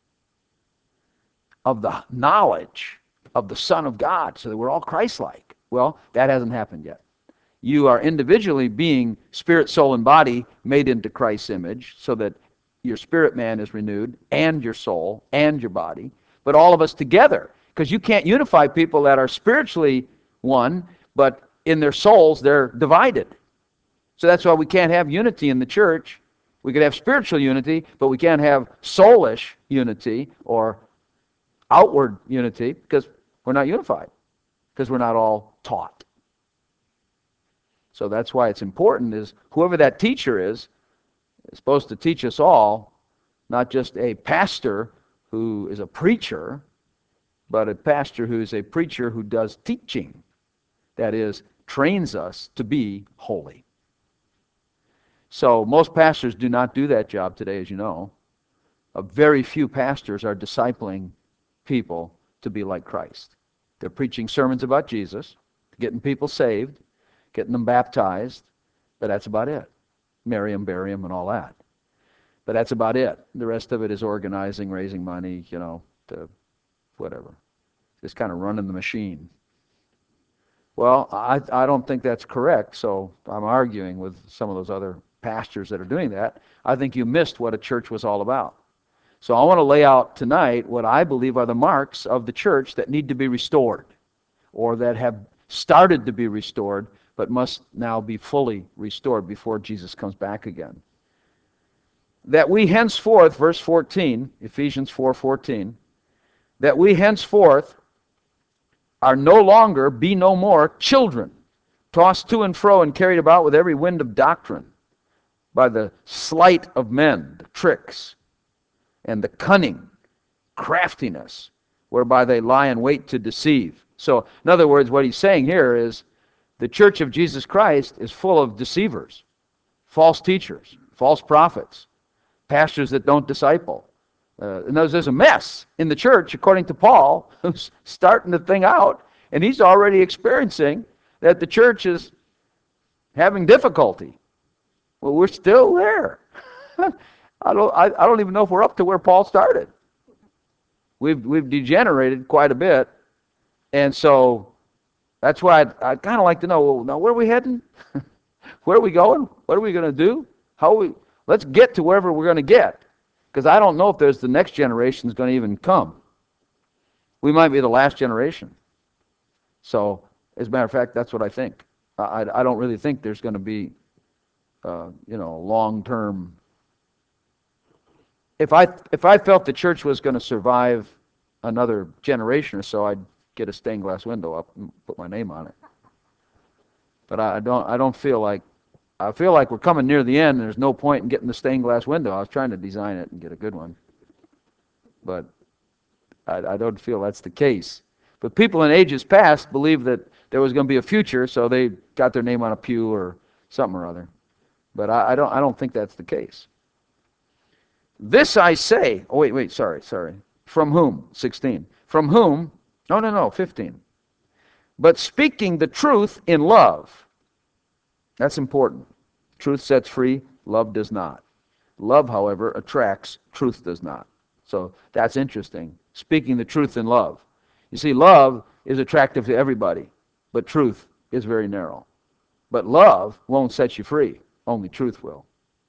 of the knowledge of the Son of God, so that we're all Christ-like. Well, that hasn't happened yet. You are individually being spirit, soul, and body made into Christ's image, so that your spirit man is renewed, and your soul, and your body, but all of us together, because you can't unify people that are spiritually one, but in their souls they're divided. So that's why we can't have unity in the church. We could have spiritual unity, but we can't have soulish unity or outward unity because we're not unified, because we're not all taught. So that's why it's important is whoever that teacher is supposed to teach us all, not just a pastor who is a preacher, but a pastor who is a preacher who does teaching. That is, trains us to be holy. So most pastors do not do that job today, as you know. Very few pastors are discipling people to be like Christ. They're preaching sermons about Jesus, getting people saved, getting them baptized, but that's about it. Marry them, bury them, and all that. But that's about it. The rest of it is organizing, raising money, to whatever. Just kind of running the machine. Well, I don't think that's correct, so I'm arguing with some of those other pastors that are doing that. I think you missed what a church was all about. So I want to lay out tonight what I believe are the marks of the church that need to be restored, or that have started to be restored, but must now be fully restored before Jesus comes back again. That we henceforth, verse 14, Ephesians 4:14, that we henceforth are no longer, be no more, children, tossed to and fro and carried about with every wind of doctrine, by the sleight of men, the tricks, and the cunning, craftiness, whereby they lie in wait to deceive. So, in other words, what he's saying here is the church of Jesus Christ is full of deceivers, false teachers, false prophets, pastors that don't disciple. And there's a mess in the church, according to Paul, who's starting the thing out, and he's already experiencing that the church is having difficulty. Well, we're still there. I don't even know if we're up to where Paul started. We've degenerated quite a bit, and so that's why I'd kind of like to know, well, now where are we heading? Where are we going? What are we going to do? Let's get to wherever we're going to get, because I don't know if there's the next generation is going to even come. We might be the last generation. So, as a matter of fact, that's what I think. I don't really think there's going to be, long-term. If I felt the church was going to survive another generation or so, I'd get a stained glass window up and put my name on it. But I don't feel like. I feel like we're coming near the end, and there's no point in getting the stained glass window. I was trying to design it and get a good one, but I don't feel that's the case. But people in ages past believed that there was going to be a future, so they got their name on a pew or something or other. But I don't think that's the case. This I say. Oh, wait, sorry. From whom? 16. From whom? No, 15. But speaking the truth in love. That's important. Truth sets free, love does not. Love, however, attracts, truth does not. So that's interesting. Speaking the truth in love. You see, love is attractive to everybody, but truth is very narrow. But love won't set you free. Only truth will.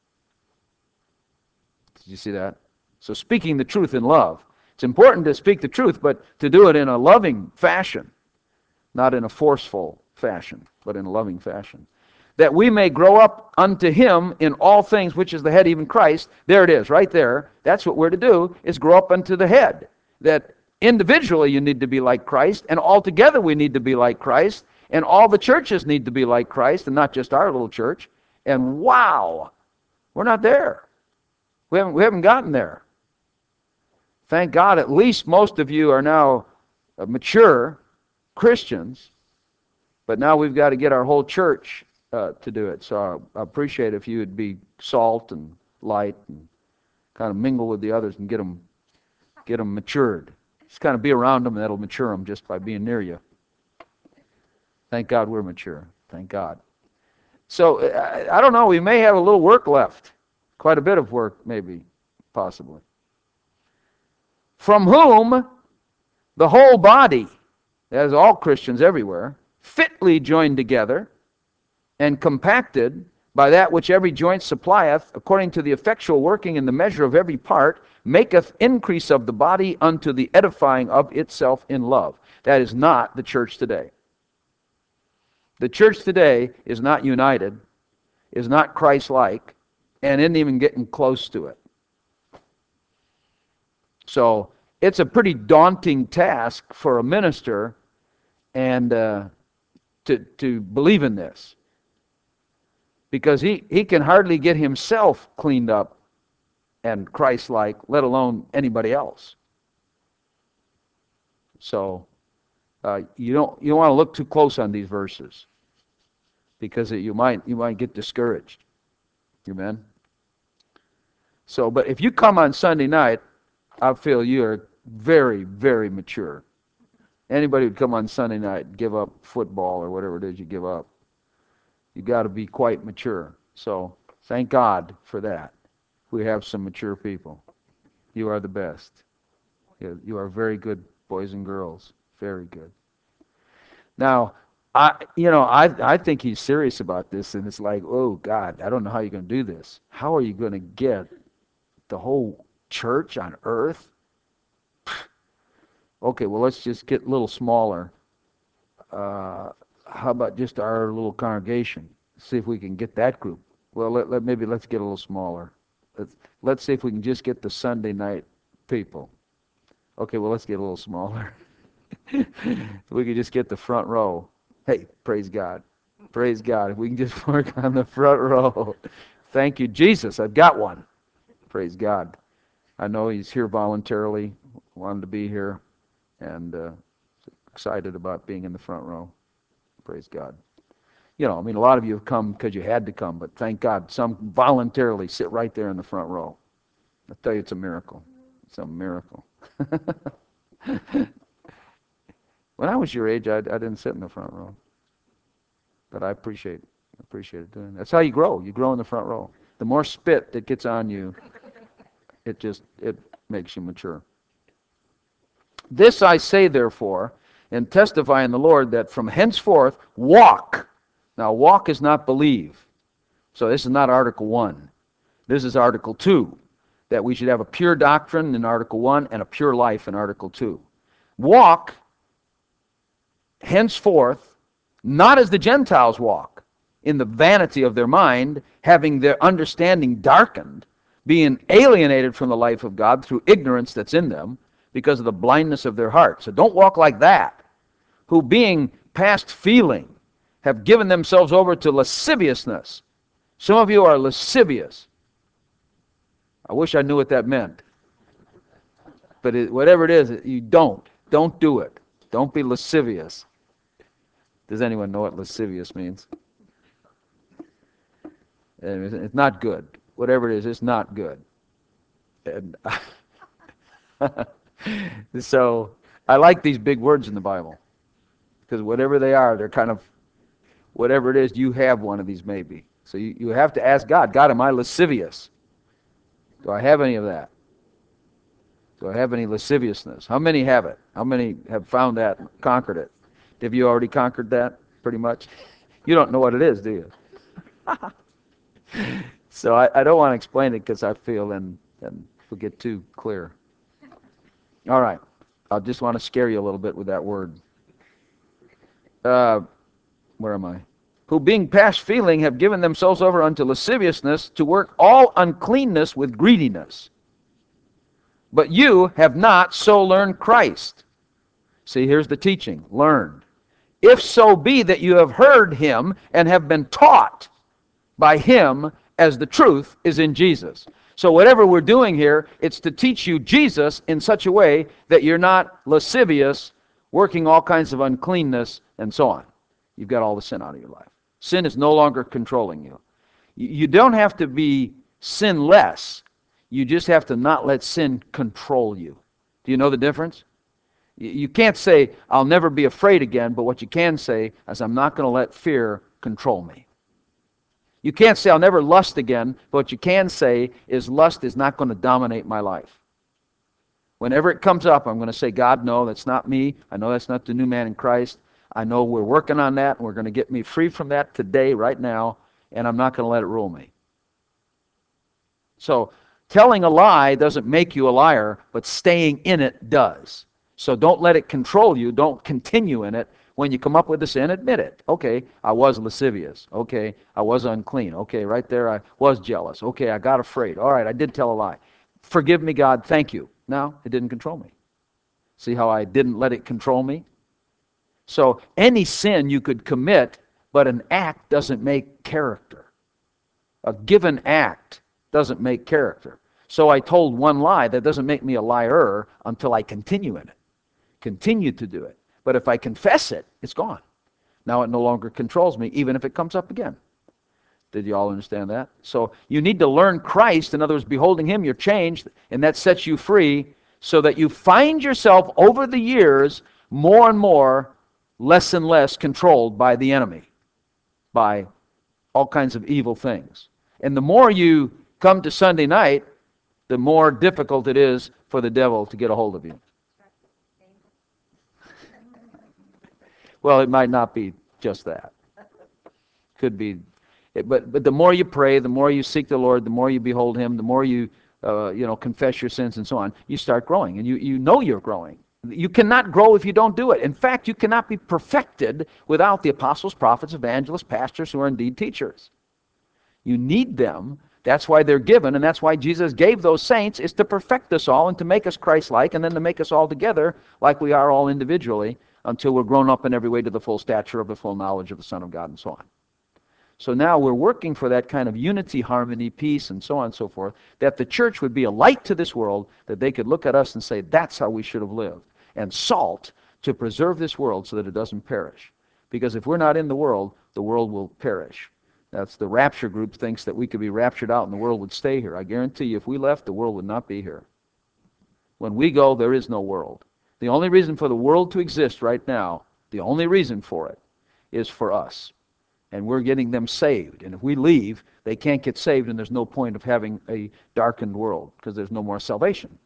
Did you see that? So speaking the truth in love. It's important to speak the truth, but to do it in a loving fashion, not in a forceful fashion, but in a loving fashion. That we may grow up unto him in all things, which is the head, even Christ. There it is, right there. That's what we're to do, is grow up unto the head. That individually you need to be like Christ, and altogether we need to be like Christ, and all the churches need to be like Christ, and not just our little church. And wow, we're not there. We haven't gotten there. Thank God at least most of you are now mature Christians, but now we've got to get our whole church to do it. So I appreciate if you would be salt and light and kind of mingle with the others and get them matured. Just kind of be around them, and that'll mature them just by being near you. Thank God we're mature. Thank God. So I don't know. We may have a little work left. Quite a bit of work, maybe, possibly. From whom the whole body, as all Christians everywhere, fitly joined together and compacted by that which every joint supplieth, according to the effectual working in the measure of every part, maketh increase of the body unto the edifying of itself in love. That is not the church today. The church today is not united, is not Christ-like, and isn't even getting close to it. So it's a pretty daunting task for a minister and to believe in this, because he can hardly get himself cleaned up and Christ-like, let alone anybody else. So you don't want to look too close on these verses, because you might get discouraged. Amen. So, but if you come on Sunday night, I feel you are very, very mature. Anybody who'd come on Sunday night and give up football or whatever it is you give up, you got to be quite mature. So thank God for that. We have some mature people. You are the best. You are very good boys and girls. Very good. Now, I think he's serious about this, and it's like, oh God, I don't know how you're going to do this. How are you going to get the whole church on earth? Okay, well, let's just get a little smaller. How about just our little congregation? See if we can get that group. Well, maybe let's get a little smaller. Let's see if we can just get the Sunday night people. Okay, well, let's get a little smaller. We could just get the front row. Hey, praise God. Praise God. If we can just work on the front row. Thank you, Jesus. I've got one. Praise God. I know he's here voluntarily, wanted to be here, and excited about being in the front row. Praise God. A lot of you have come because you had to come, but thank God some voluntarily sit right there in the front row. I tell you, it's a miracle. It's a miracle. When I was your age, I didn't sit in the front row, but I appreciate it doing that. That's how you grow. You grow in the front row. The more spit that gets on you, it makes you mature. This I say, therefore, and testify in the Lord, that from henceforth walk. Now, walk is not believe. So this is not Article 1. This is Article 2, that we should have a pure doctrine in Article 1 and a pure life in Article 2. Walk henceforth, not as the Gentiles walk, in the vanity of their mind, having their understanding darkened, being alienated from the life of God through ignorance that's in them, because of the blindness of their heart. So don't walk like that. Who being past feeling, have given themselves over to lasciviousness. Some of you are lascivious. I wish I knew what that meant. But whatever it is, you don't. Don't do it. Don't be lascivious. Does anyone know what lascivious means? It's not good. Whatever it is, it's not good. And so I like these big words in the Bible, because whatever they are, they're kind of, whatever it is, you have one of these maybe. So you have to ask God, God, am I lascivious? Do I have any of that? Do I have any lasciviousness? How many have it? How many have found that, conquered it? Have you already conquered that, pretty much? You don't know what it is, do you? So I don't want to explain it, because I feel then we'll get too clear. All right. I just want to scare you a little bit with that word. Where am I? Who being past feeling have given themselves over unto lasciviousness, to work all uncleanness with greediness. But you have not so learned Christ. See, here's the teaching. Learned. If so be that you have heard him and have been taught by him, as the truth is in Jesus. So whatever we're doing here, it's to teach you Jesus in such a way that you're not lascivious, working all kinds of uncleanness, and so on. You've got all the sin out of your life. Sin is no longer controlling you. You don't have to be sinless. You just have to not let sin control you. Do you know the difference? You can't say, I'll never be afraid again, but what you can say is, I'm not going to let fear control me. You can't say, I'll never lust again, but what you can say is, lust is not going to dominate my life. Whenever it comes up, I'm going to say, God, no, that's not me. I know that's not the new man in Christ. I know we're working on that, and we're going to get me free from that today, right now, and I'm not going to let it rule me. So telling a lie doesn't make you a liar, but staying in it does. So don't let it control you. Don't continue in it. When you come up with a sin, admit it. Okay, I was lascivious. Okay, I was unclean. Okay, right there, I was jealous. Okay, I got afraid. All right, I did tell a lie. Forgive me, God. Thank you. Now, it didn't control me. See how I didn't let it control me? So any sin you could commit, but an act doesn't make character. A given act doesn't make character. So I told one lie. That doesn't make me a liar until I continue in it. Continue to do it. But if I confess it, it's gone. Now it no longer controls me, even if it comes up again. Did you all understand that? So you need to learn Christ. In other words, beholding Him, you're changed, and that sets you free so that you find yourself over the years more and more, less and less controlled by the enemy, by all kinds of evil things. And the more you come to Sunday night, the more difficult it is for the devil to get a hold of you. Well, it might not be just that. Could be. But the more you pray, the more you seek the Lord, the more you behold Him, the more you confess your sins and so on, you start growing. And you know you're growing. You cannot grow if you don't do it. In fact, you cannot be perfected without the apostles, prophets, evangelists, pastors who are indeed teachers. You need them. That's why they're given, and that's why Jesus gave those saints, is to perfect us all and to make us Christ-like, and then to make us all together like we are all individually until we're grown up in every way to the full stature of the full knowledge of the Son of God and so on. So now we're working for that kind of unity, harmony, peace, and so on and so forth, that the church would be a light to this world, that they could look at us and say, that's how we should have lived. And salt to preserve this world so that it doesn't perish. Because if we're not in the world will perish. That's the rapture group thinks that we could be raptured out and the world would stay here. I guarantee you, if we left, the world would not be here. When we go, there is no world. The only reason for the world to exist right now, the only reason for it, is for us. And we're getting them saved. And if we leave, they can't get saved, and there's no point of having a darkened world, because there's no more salvation.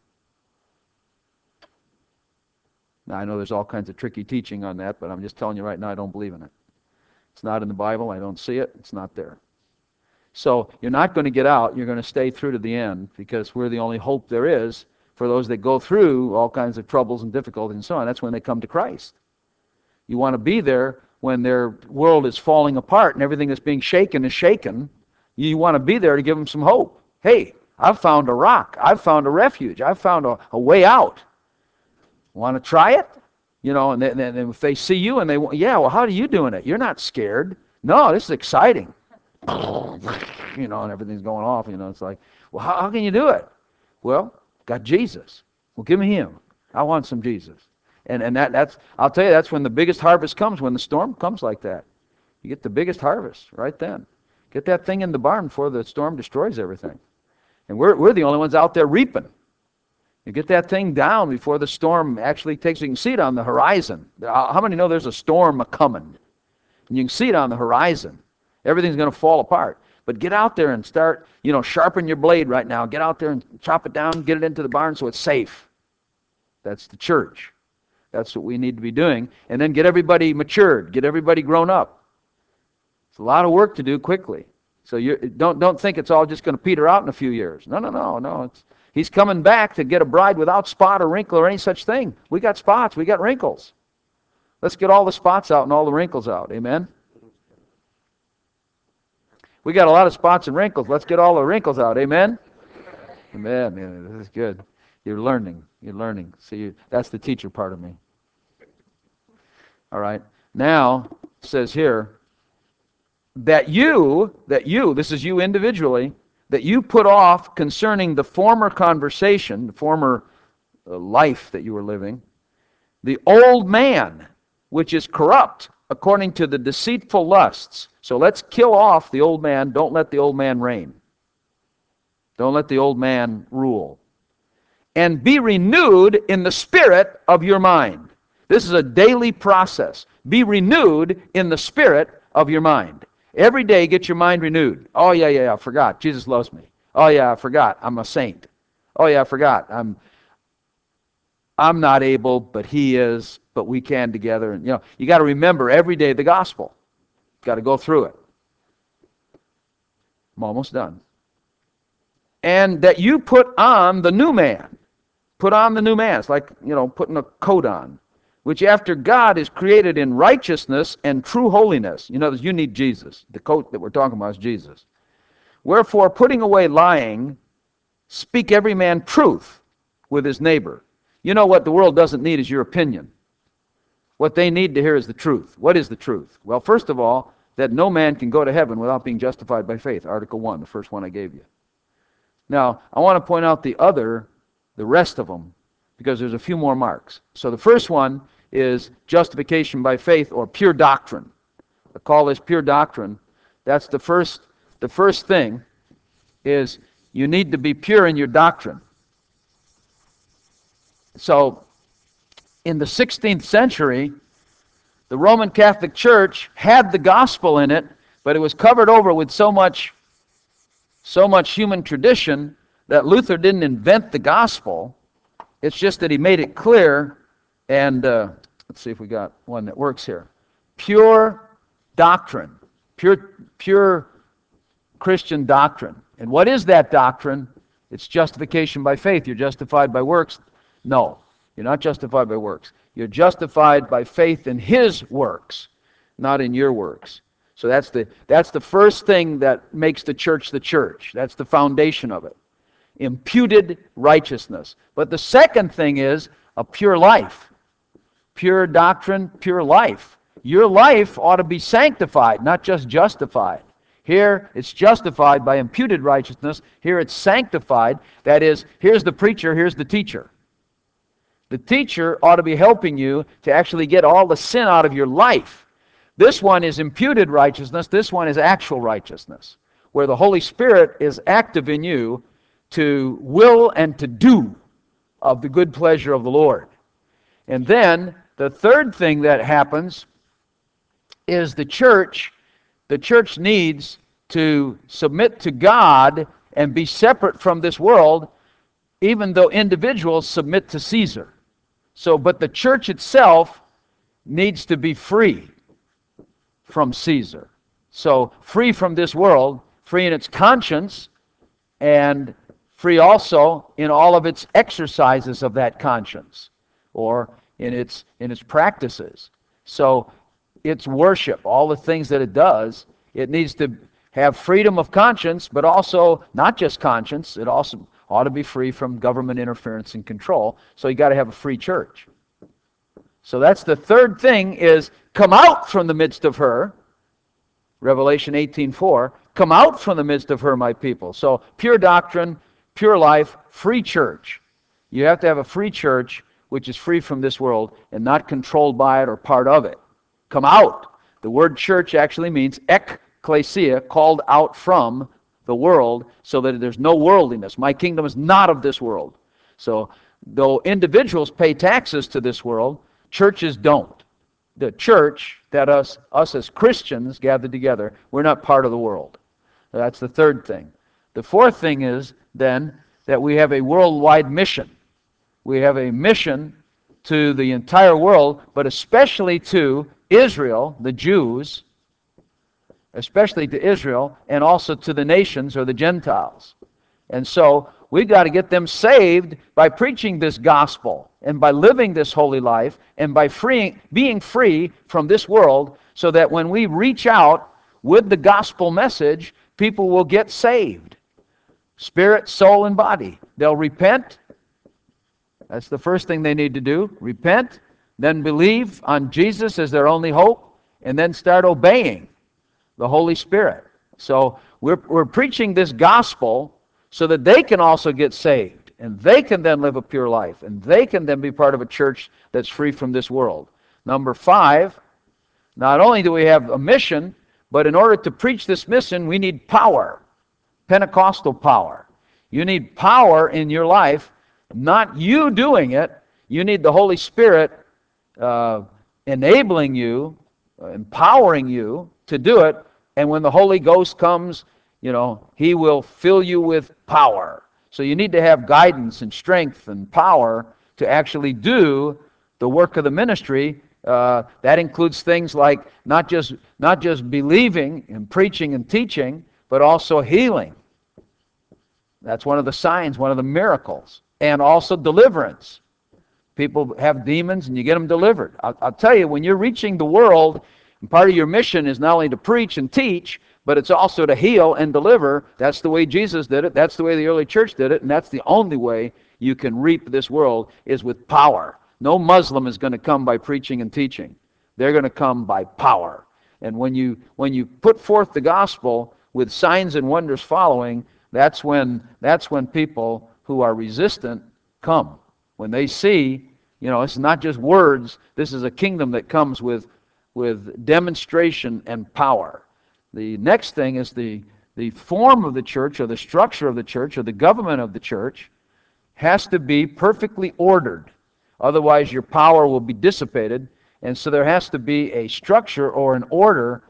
Now, I know there's all kinds of tricky teaching on that, but I'm just telling you right now, I don't believe in it. It's not in the Bible. I don't see it. It's not there. So you're not going to get out. You're going to stay through to the end, because we're the only hope there is for those that go through all kinds of troubles and difficulties and so on. That's when they come to Christ. You want to be there when their world is falling apart and everything that's being shaken is shaken. You want to be there to give them some hope. Hey, I've found a rock. I've found a refuge. I've found a way out. Want to try it? And then if they see you and they want, yeah, well, how are you doing it? You're not scared. No, this is exciting. And everything's going off. It's like, well, how can you do it? Well, got Jesus. Well, give me Him. I want some Jesus. And that's, I'll tell you, that's when the biggest harvest comes, when the storm comes like that. You get the biggest harvest right then. Get that thing in the barn before the storm destroys everything. And we're the only ones out there reaping. You get that thing down before the storm actually takes. You can see it on the horizon. How many know there's a storm a-coming? And you can see it on the horizon. Everything's going to fall apart. But get out there and start, sharpen your blade right now. Get out there and chop it down, get it into the barn so it's safe. That's the church. That's what we need to be doing. And then get everybody matured. Get everybody grown up. It's a lot of work to do quickly. So you don't think it's all just going to peter out in a few years. No. He's coming back to get a bride without spot or wrinkle or any such thing. We got spots. We got wrinkles. Let's get all the spots out and all the wrinkles out. Amen? We got a lot of spots and wrinkles. Let's get all the wrinkles out. Amen? Amen. Man, this is good. You're learning. See, that's the teacher part of me. All right. Now, it says here, that you, this is you individually, that you put off concerning the former conversation, the former life that you were living, the old man, which is corrupt according to the deceitful lusts. So let's kill off the old man. Don't let the old man reign. Don't let the old man rule. And be renewed in the spirit of your mind. This is a daily process. Be renewed in the spirit of your mind. Every day, get your mind renewed. Oh, yeah, I forgot. Jesus loves me. Oh, yeah, I forgot. I'm a saint. Oh, yeah, I forgot. I'm not able, but He is, but we can together. And you got to remember every day the gospel. Got to go through it. I'm almost done. And that you put on the new man. Put on the new man. It's like, putting a coat on. which after God is created in righteousness and true holiness. You know, you need Jesus. The coat that we're talking about is Jesus. Wherefore, putting away lying, speak every man truth with his neighbor. You know what the world doesn't need is your opinion. What they need to hear is the truth. What is the truth? Well, first of all, that no man can go to heaven without being justified by faith. Article 1, the first one I gave you. Now, I want to point out the rest of them, because there's a few more marks. So the first one is justification by faith, or pure doctrine. I call this pure doctrine. That's the first thing, is you need to be pure in your doctrine. So in the 16th century, the Roman Catholic Church had the gospel in it, but it was covered over with so much human tradition that Luther didn't invent the gospel. It's just that he made it clear. And let's see if we got one that works here. Pure doctrine, pure Christian doctrine. And what is that doctrine? It's justification by faith. You're justified by works? No, you're not justified by works. You're justified by faith in His works, not in your works. So that's the first thing that makes the church the church. That's the foundation of it. Imputed righteousness. But the second thing is a pure life. Pure doctrine, pure life. Your life ought to be sanctified, not just justified. Here it's justified by imputed righteousness. Here it's sanctified. That is, here's the preacher, here's the teacher. The teacher ought to be helping you to actually get all the sin out of your life. This one is imputed righteousness. This one is actual righteousness, where the Holy Spirit is active in you to will and to do of the good pleasure of the Lord. And then the third thing that happens is the church needs to submit to God and be separate from this world, even though individuals submit to Caesar. So, but the church itself needs to be free from Caesar. So, free from this world, free in its conscience, and free also in all of its exercises of that conscience, or in its practices. So, its worship, all the things that it does, it needs to have freedom of conscience, but also not just conscience, it also ought to be free from government interference and control. So you got to have a free church. So that's the third thing, is come out from the midst of her. Revelation 18:4, come out from the midst of her, my people. So pure doctrine, pure life, free church. You have to have a free church which is free from this world and not controlled by it or part of it. Come out. The word church actually means ekklesia, called out from the world, so that there's no worldliness. My kingdom is not of this world. So though individuals pay taxes to this world, churches don't. The church, that us as Christians gathered together, we're not part of the world. That's the third thing. The fourth thing is then that we have a worldwide mission. We have a mission to the entire world, but especially to Israel, the Jews, especially to Israel, and also to the nations or the Gentiles. And so we've got to get them saved by preaching this gospel and by living this holy life and by being free from this world, so that when we reach out with the gospel message, people will get saved. Spirit, soul, and body. They'll repent. That's the first thing they need to do. Repent, then believe on Jesus as their only hope, and then start obeying the Holy Spirit. So we're preaching this gospel so that they can also get saved, and they can then live a pure life, and they can then be part of a church that's free from this world. Number 5, not only do we have a mission, but in order to preach this mission, we need power, Pentecostal power. You need power in your life, not you doing it. You need the Holy Spirit enabling you, empowering you to do it. And when the Holy Ghost comes, He will fill you with power. So you need to have guidance and strength and power to actually do the work of the ministry. That includes things like not just believing and preaching and teaching, but also healing. That's one of the signs, one of the miracles. And also deliverance. People have demons and you get them delivered. I'll tell you, when you're reaching the world, and part of your mission is not only to preach and teach, but it's also to heal and deliver. That's the way Jesus did it. That's the way the early church did it. And that's the only way you can reap this world, is with power. No Muslim is going to come by preaching and teaching. They're going to come by power. And when you put forth the gospel with signs and wonders following, that's when people who are resistant come. When they see, it's not just words. This is a kingdom that comes with demonstration and power. The next thing is the form of the church, or the structure of the church, or the government of the church has to be perfectly ordered. Otherwise, your power will be dissipated. And so there has to be a structure or an order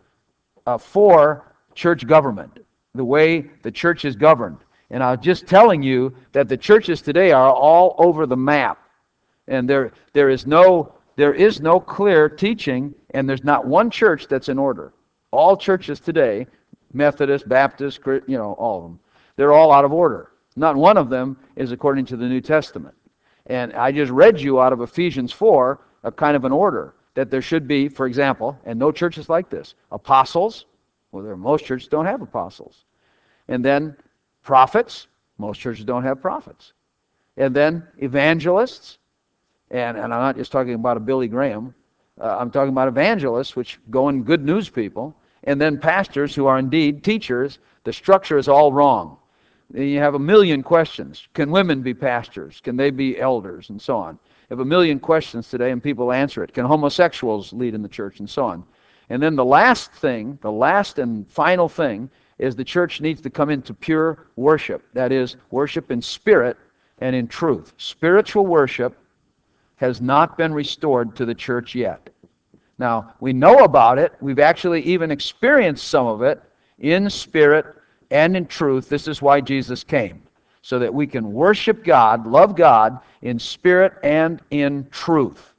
for church government, the way the church is governed. And I'm just telling you that the churches today are all over the map. And there is no clear teaching, and there's not one church that's in order. All churches today, Methodist, Baptist, all of them, they're all out of order. Not one of them is according to the New Testament. And I just read you out of Ephesians 4 a kind of an order that there should be, for example, and no church is like this, apostles. Well, most churches don't have apostles. And then prophets. Most churches don't have prophets. And then evangelists. And I'm not just talking about a Billy Graham. I'm talking about evangelists, which go in good news people. And then pastors who are indeed teachers. The structure is all wrong. You have a million questions. Can women be pastors? Can they be elders? And so on. You have a million questions today, and people answer it. Can homosexuals lead in the church? And so on. And then the last and final thing, is the church needs to come into pure worship. That is, worship in spirit and in truth. Spiritual worship has not been restored to the church yet. Now, we know about it. We've actually even experienced some of it in spirit and in truth. This is why Jesus came, so that we can worship God, love God in spirit and in truth.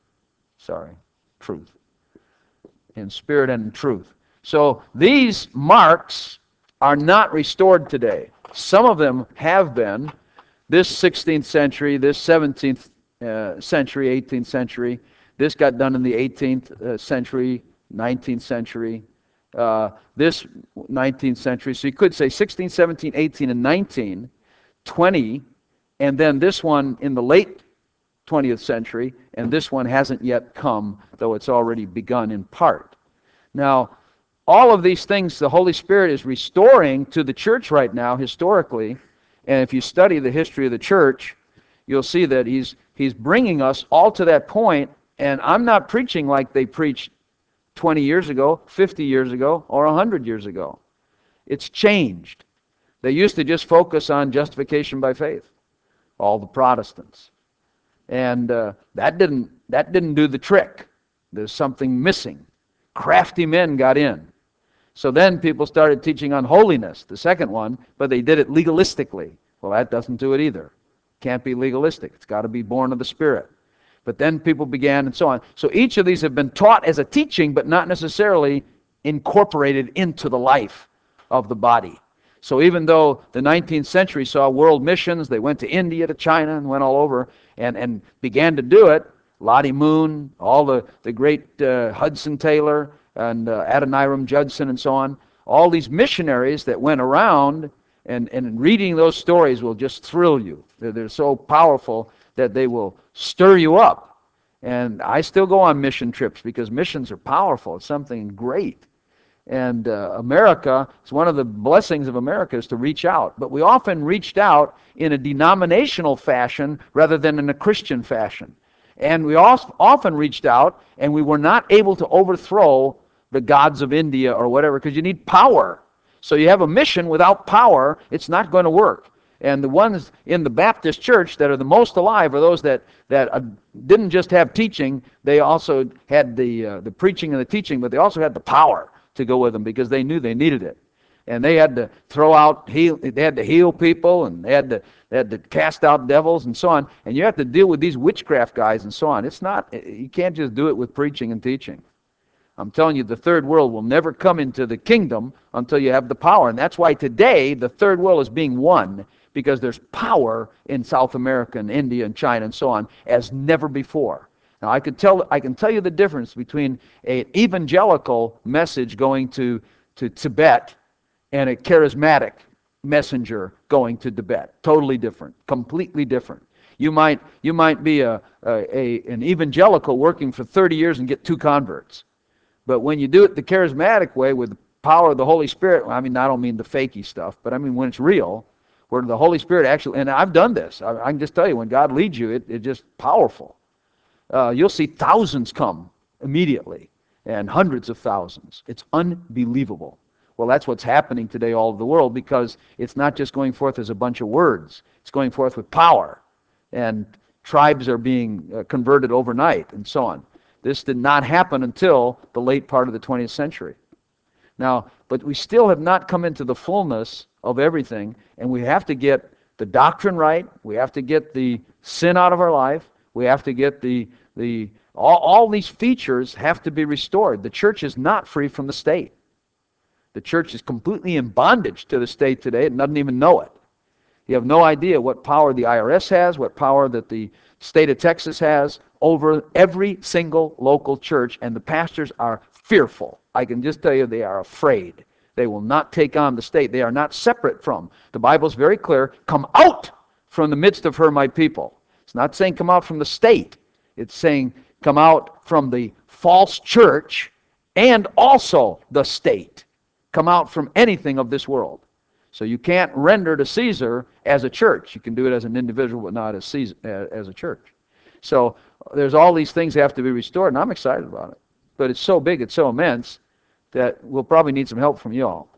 Truth. In spirit and in truth. So these marks are not restored today. Some of them have been. This 16th century, this 17th century, 18th century, this got done in the 18th century, 19th century, this 19th century. So you could say 16, 17, 18, and 19, 20, and then this one in the late 20th century, and this one hasn't yet come, though it's already begun in part. Now, all of these things the Holy Spirit is restoring to the church right now, historically, and if you study the history of the church, you'll see that He's bringing us all to that point, and I'm not preaching like they preached 20 years ago, 50 years ago, or 100 years ago. It's changed. They used to just focus on justification by faith, all the Protestants. And that didn't do the trick. There's something missing. Crafty men got in. So then people started teaching on holiness, the second one, but they did it legalistically. Well, that doesn't do it either. Can't be legalistic. It's got to be born of the Spirit. But then people began, and so on. So each of these have been taught as a teaching, but not necessarily incorporated into the life of the body. So even though the 19th century saw world missions, they went to India, to China, and went all over, and began to do it. Lottie Moon, all the great Hudson Taylor, and Adoniram Judson, and so on. All these missionaries that went around, and reading those stories will just thrill you. They're so powerful that they will stir you up. And I still go on mission trips because missions are powerful. It's something great. And America, it's one of the blessings of America is to reach out. But we often reached out in a denominational fashion rather than in a Christian fashion. And we often reached out, and we were not able to overthrow the gods of India or whatever, because you need power. So you have a mission without power, it's not going to work. And the ones in the Baptist church that are the most alive are those that didn't just have teaching, they also had the preaching and the teaching, but they also had the power to go with them because they knew they needed it. And they had to they had to heal people, and they had to cast out devils and so on. And you have to deal with these witchcraft guys and so on. You can't just do it with preaching and teaching. I'm telling you, the third world will never come into the kingdom until you have the power. And that's why today the third world is being won because there's power in South America and India and China and so on as never before. Now, I can tell you the difference between an evangelical message going to Tibet and a charismatic messenger going to Tibet. Totally different, completely different. You might be an evangelical working for 30 years and get 2 converts. But when you do it the charismatic way with the power of the Holy Spirit, I mean, I don't mean the fakey stuff, but I mean when it's real, where the Holy Spirit actually, and I've done this. I can just tell you, when God leads you, it's just powerful. You'll see thousands come immediately and hundreds of thousands. It's unbelievable. Well, that's what's happening today all over the world, because it's not just going forth as a bunch of words. It's going forth with power. And tribes are being converted overnight and so on. This did not happen until the late part of the 20th century. Now, but we still have not come into the fullness of everything, and we have to get the doctrine right. We have to get the sin out of our life. We have to get all these features have to be restored. The church is not free from the state. The church is completely in bondage to the state today and doesn't even know it. You have no idea what power the IRS has, what power that the state of Texas has over every single local church, and the pastors are fearful. I can just tell you, they are afraid. They will not take on the state. They are not separate from. The Bible's very clear, come out from the midst of her, my people. It's not saying come out from the state. It's saying come out from the false church and also the state. Come out from anything of this world. So you can't render to Caesar as a church. You can do it as an individual, but not as Caesar, as a church. So there's all these things that have to be restored, and I'm excited about it. But it's so big, it's so immense, that we'll probably need some help from you all.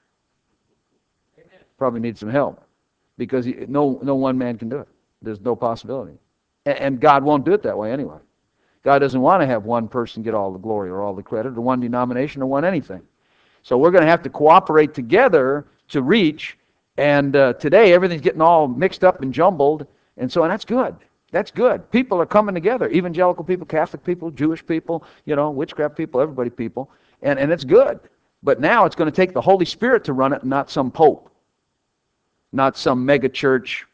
Probably need some help, because no one man can do it. There's no possibility. And God won't do it that way anyway. God doesn't want to have one person get all the glory or all the credit, or one denomination, or one anything. So we're going to have to cooperate together to reach, and today everything's getting all mixed up and jumbled, and so, and that's good. That's good. People are coming together, evangelical people, Catholic people, Jewish people, witchcraft people, everybody people, and it's good. But now it's going to take the Holy Spirit to run it, not some pope, not some mega church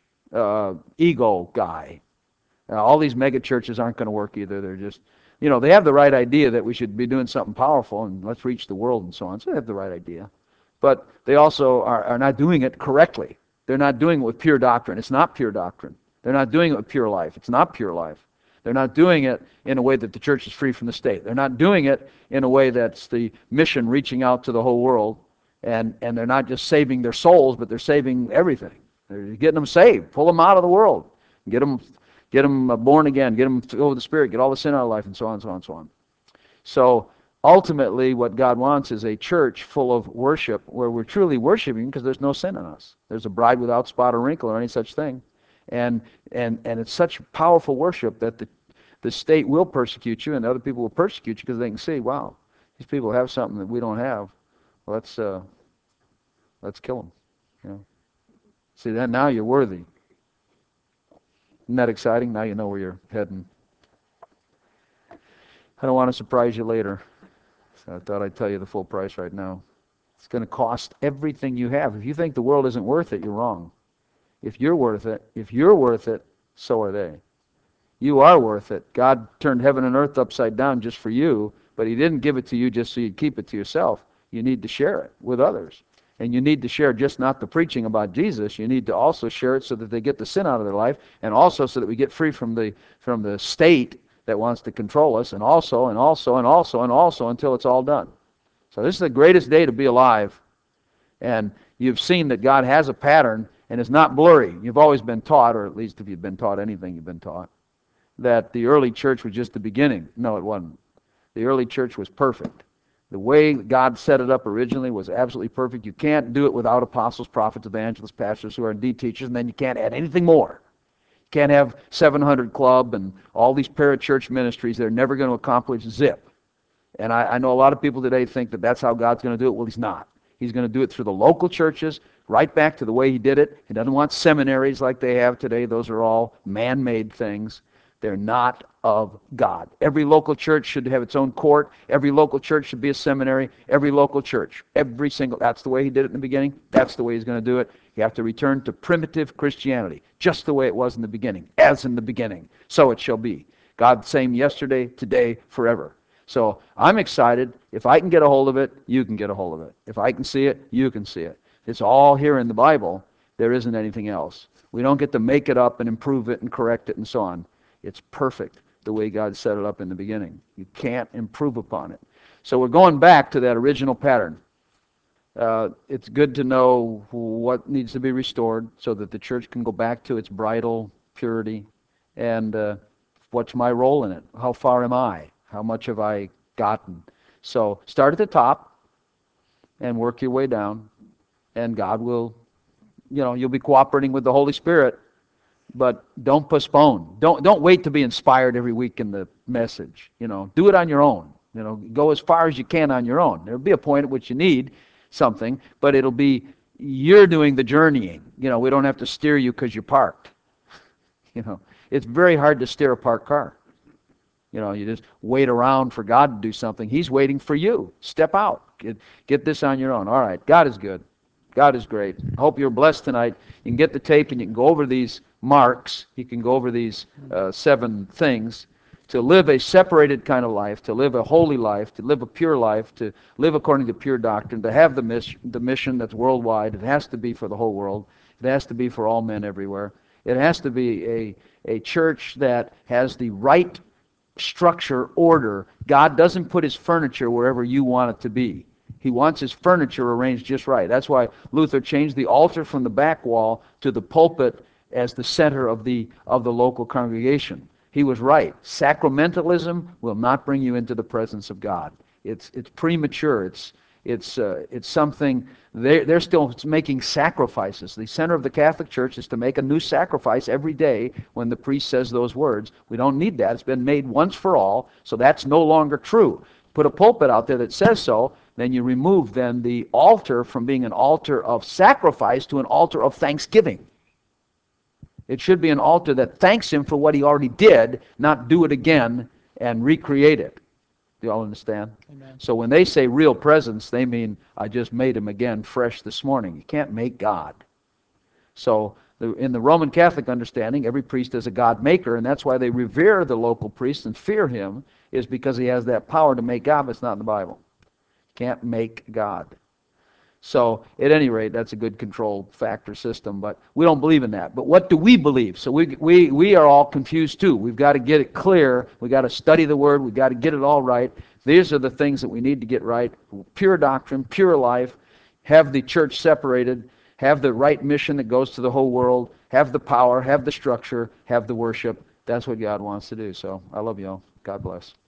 ego guy. All these mega churches aren't going to work either. They're just, they have the right idea that we should be doing something powerful and let's reach the world and so on. So they have the right idea. But they also are not doing it correctly. They're not doing it with pure doctrine. It's not pure doctrine. They're not doing it with pure life. It's not pure life. They're not doing it in a way that the church is free from the state. They're not doing it in a way that's the mission reaching out to the whole world. And they're not just saving their souls, but they're saving everything. They're getting them saved. Pull them out of the world. Get them born again. Get them filled with the Spirit. Get all the sin out of life, and so on, and so on, and so on. So ultimately, what God wants is a church full of worship, where we're truly worshiping because there's no sin in us. There's a bride without spot or wrinkle or any such thing. And it's such powerful worship that the state will persecute you, and other people will persecute you because they can see, wow, these people have something that we don't have. Well, let's kill them. See, then now you're worthy. Isn't that exciting? Now you know where you're heading. I don't want to surprise you later, so I thought I'd tell you the full price right now. It's going to cost everything you have. If you think the world isn't worth it, you're wrong. If you're worth it, so are they. You are worth it. God turned heaven and earth upside down just for you, but He didn't give it to you just so you'd keep it to yourself. You need to share it with others. And you need to share just not the preaching about Jesus. You need to also share it so that they get the sin out of their life, and also so that we get free from the state that wants to control us, and also until it's all done. So this is the greatest day to be alive. And you've seen that God has a pattern, and it's not blurry. You've always been taught, or at least if you've been taught anything, you've been taught, that the early church was just the beginning. No, it wasn't. The early church was perfect. The way God set it up originally was absolutely perfect. You can't do it without apostles, prophets, evangelists, pastors who are indeed teachers, and then you can't add anything more. You can't have 700 Club and all these parachurch ministries. They're never going to accomplish zip. And I know a lot of people today think that that's how God's going to do it. Well, He's not. He's going to do it through the local churches, right back to the way He did it. He doesn't want seminaries like they have today. Those are all man-made things. They're not of God. Every local church should have its own court. Every local church should be a seminary. Every local church. That's the way he did it in the beginning. That's the way he's going to do it. You have to return to primitive Christianity, just the way it was in the beginning. As in the beginning, so it shall be. God the same yesterday, today, forever. So I'm excited. If I can get a hold of it, you can get a hold of it. If I can see it, you can see it. It's all here in the Bible. There isn't anything else. We don't get to make it up and improve it and correct it and so on. It's perfect the way God set it up in the beginning. You can't improve upon it. So we're going back to that original pattern. It's good to know what needs to be restored so that the church can go back to its bridal purity. And what's my role in it? How far am I? How much have I gotten? So start at the top and work your way down. And God will, you'll be cooperating with the Holy Spirit. But don't postpone. Don't wait to be inspired every week in the message. Do it on your own. Go as far as you can on your own. There'll be a point at which you need something, but it'll be you're doing the journeying. We don't have to steer you because you're parked. It's very hard to steer a parked car. You just wait around for God to do something. He's waiting for you. Step out. Get this on your own. All right. God is good. God is great. I hope you're blessed tonight. You can get the tape and you can go over these marks. You can go over these 7 things to live a separated kind of life, to live a holy life, to live a pure life, to live according to pure doctrine, to have the mission that's worldwide. It has to be for the whole world. It has to be for all men everywhere. It has to be a church that has the right structure, order. God doesn't put his furniture wherever you want it to be. He wants his furniture arranged just right. That's why Luther changed the altar from the back wall to the pulpit as the center of the local congregation. He was right. Sacramentalism will not bring you into the presence of God. It's premature. It's something they're still making sacrifices. The center of the Catholic Church is to make a new sacrifice every day when the priest says those words. We don't need that. It's been made once for all, so that's no longer true. Put a pulpit out there that says so, then you remove the altar from being an altar of sacrifice to an altar of thanksgiving. It should be an altar that thanks him for what he already did, not do it again and recreate it. Do you all understand?
Amen.
So when they say real presence, they mean I just made him again fresh this morning. You can't make God. So in the Roman Catholic understanding, every priest is a God maker, and that's why they revere the local priest and fear him, is because he has that power to make God, but it's not in the Bible. Can't make God. So at any rate, that's a good control factor system, but we don't believe in that. But what do we believe? So we are all confused too. We've got to get it clear. We've got to study the Word. We've got to get it all right. These are the things that we need to get right. Pure doctrine, pure life, have the church separated, have the right mission that goes to the whole world, have the power, have the structure, have the worship. That's what God wants to do. So I love you all. God bless.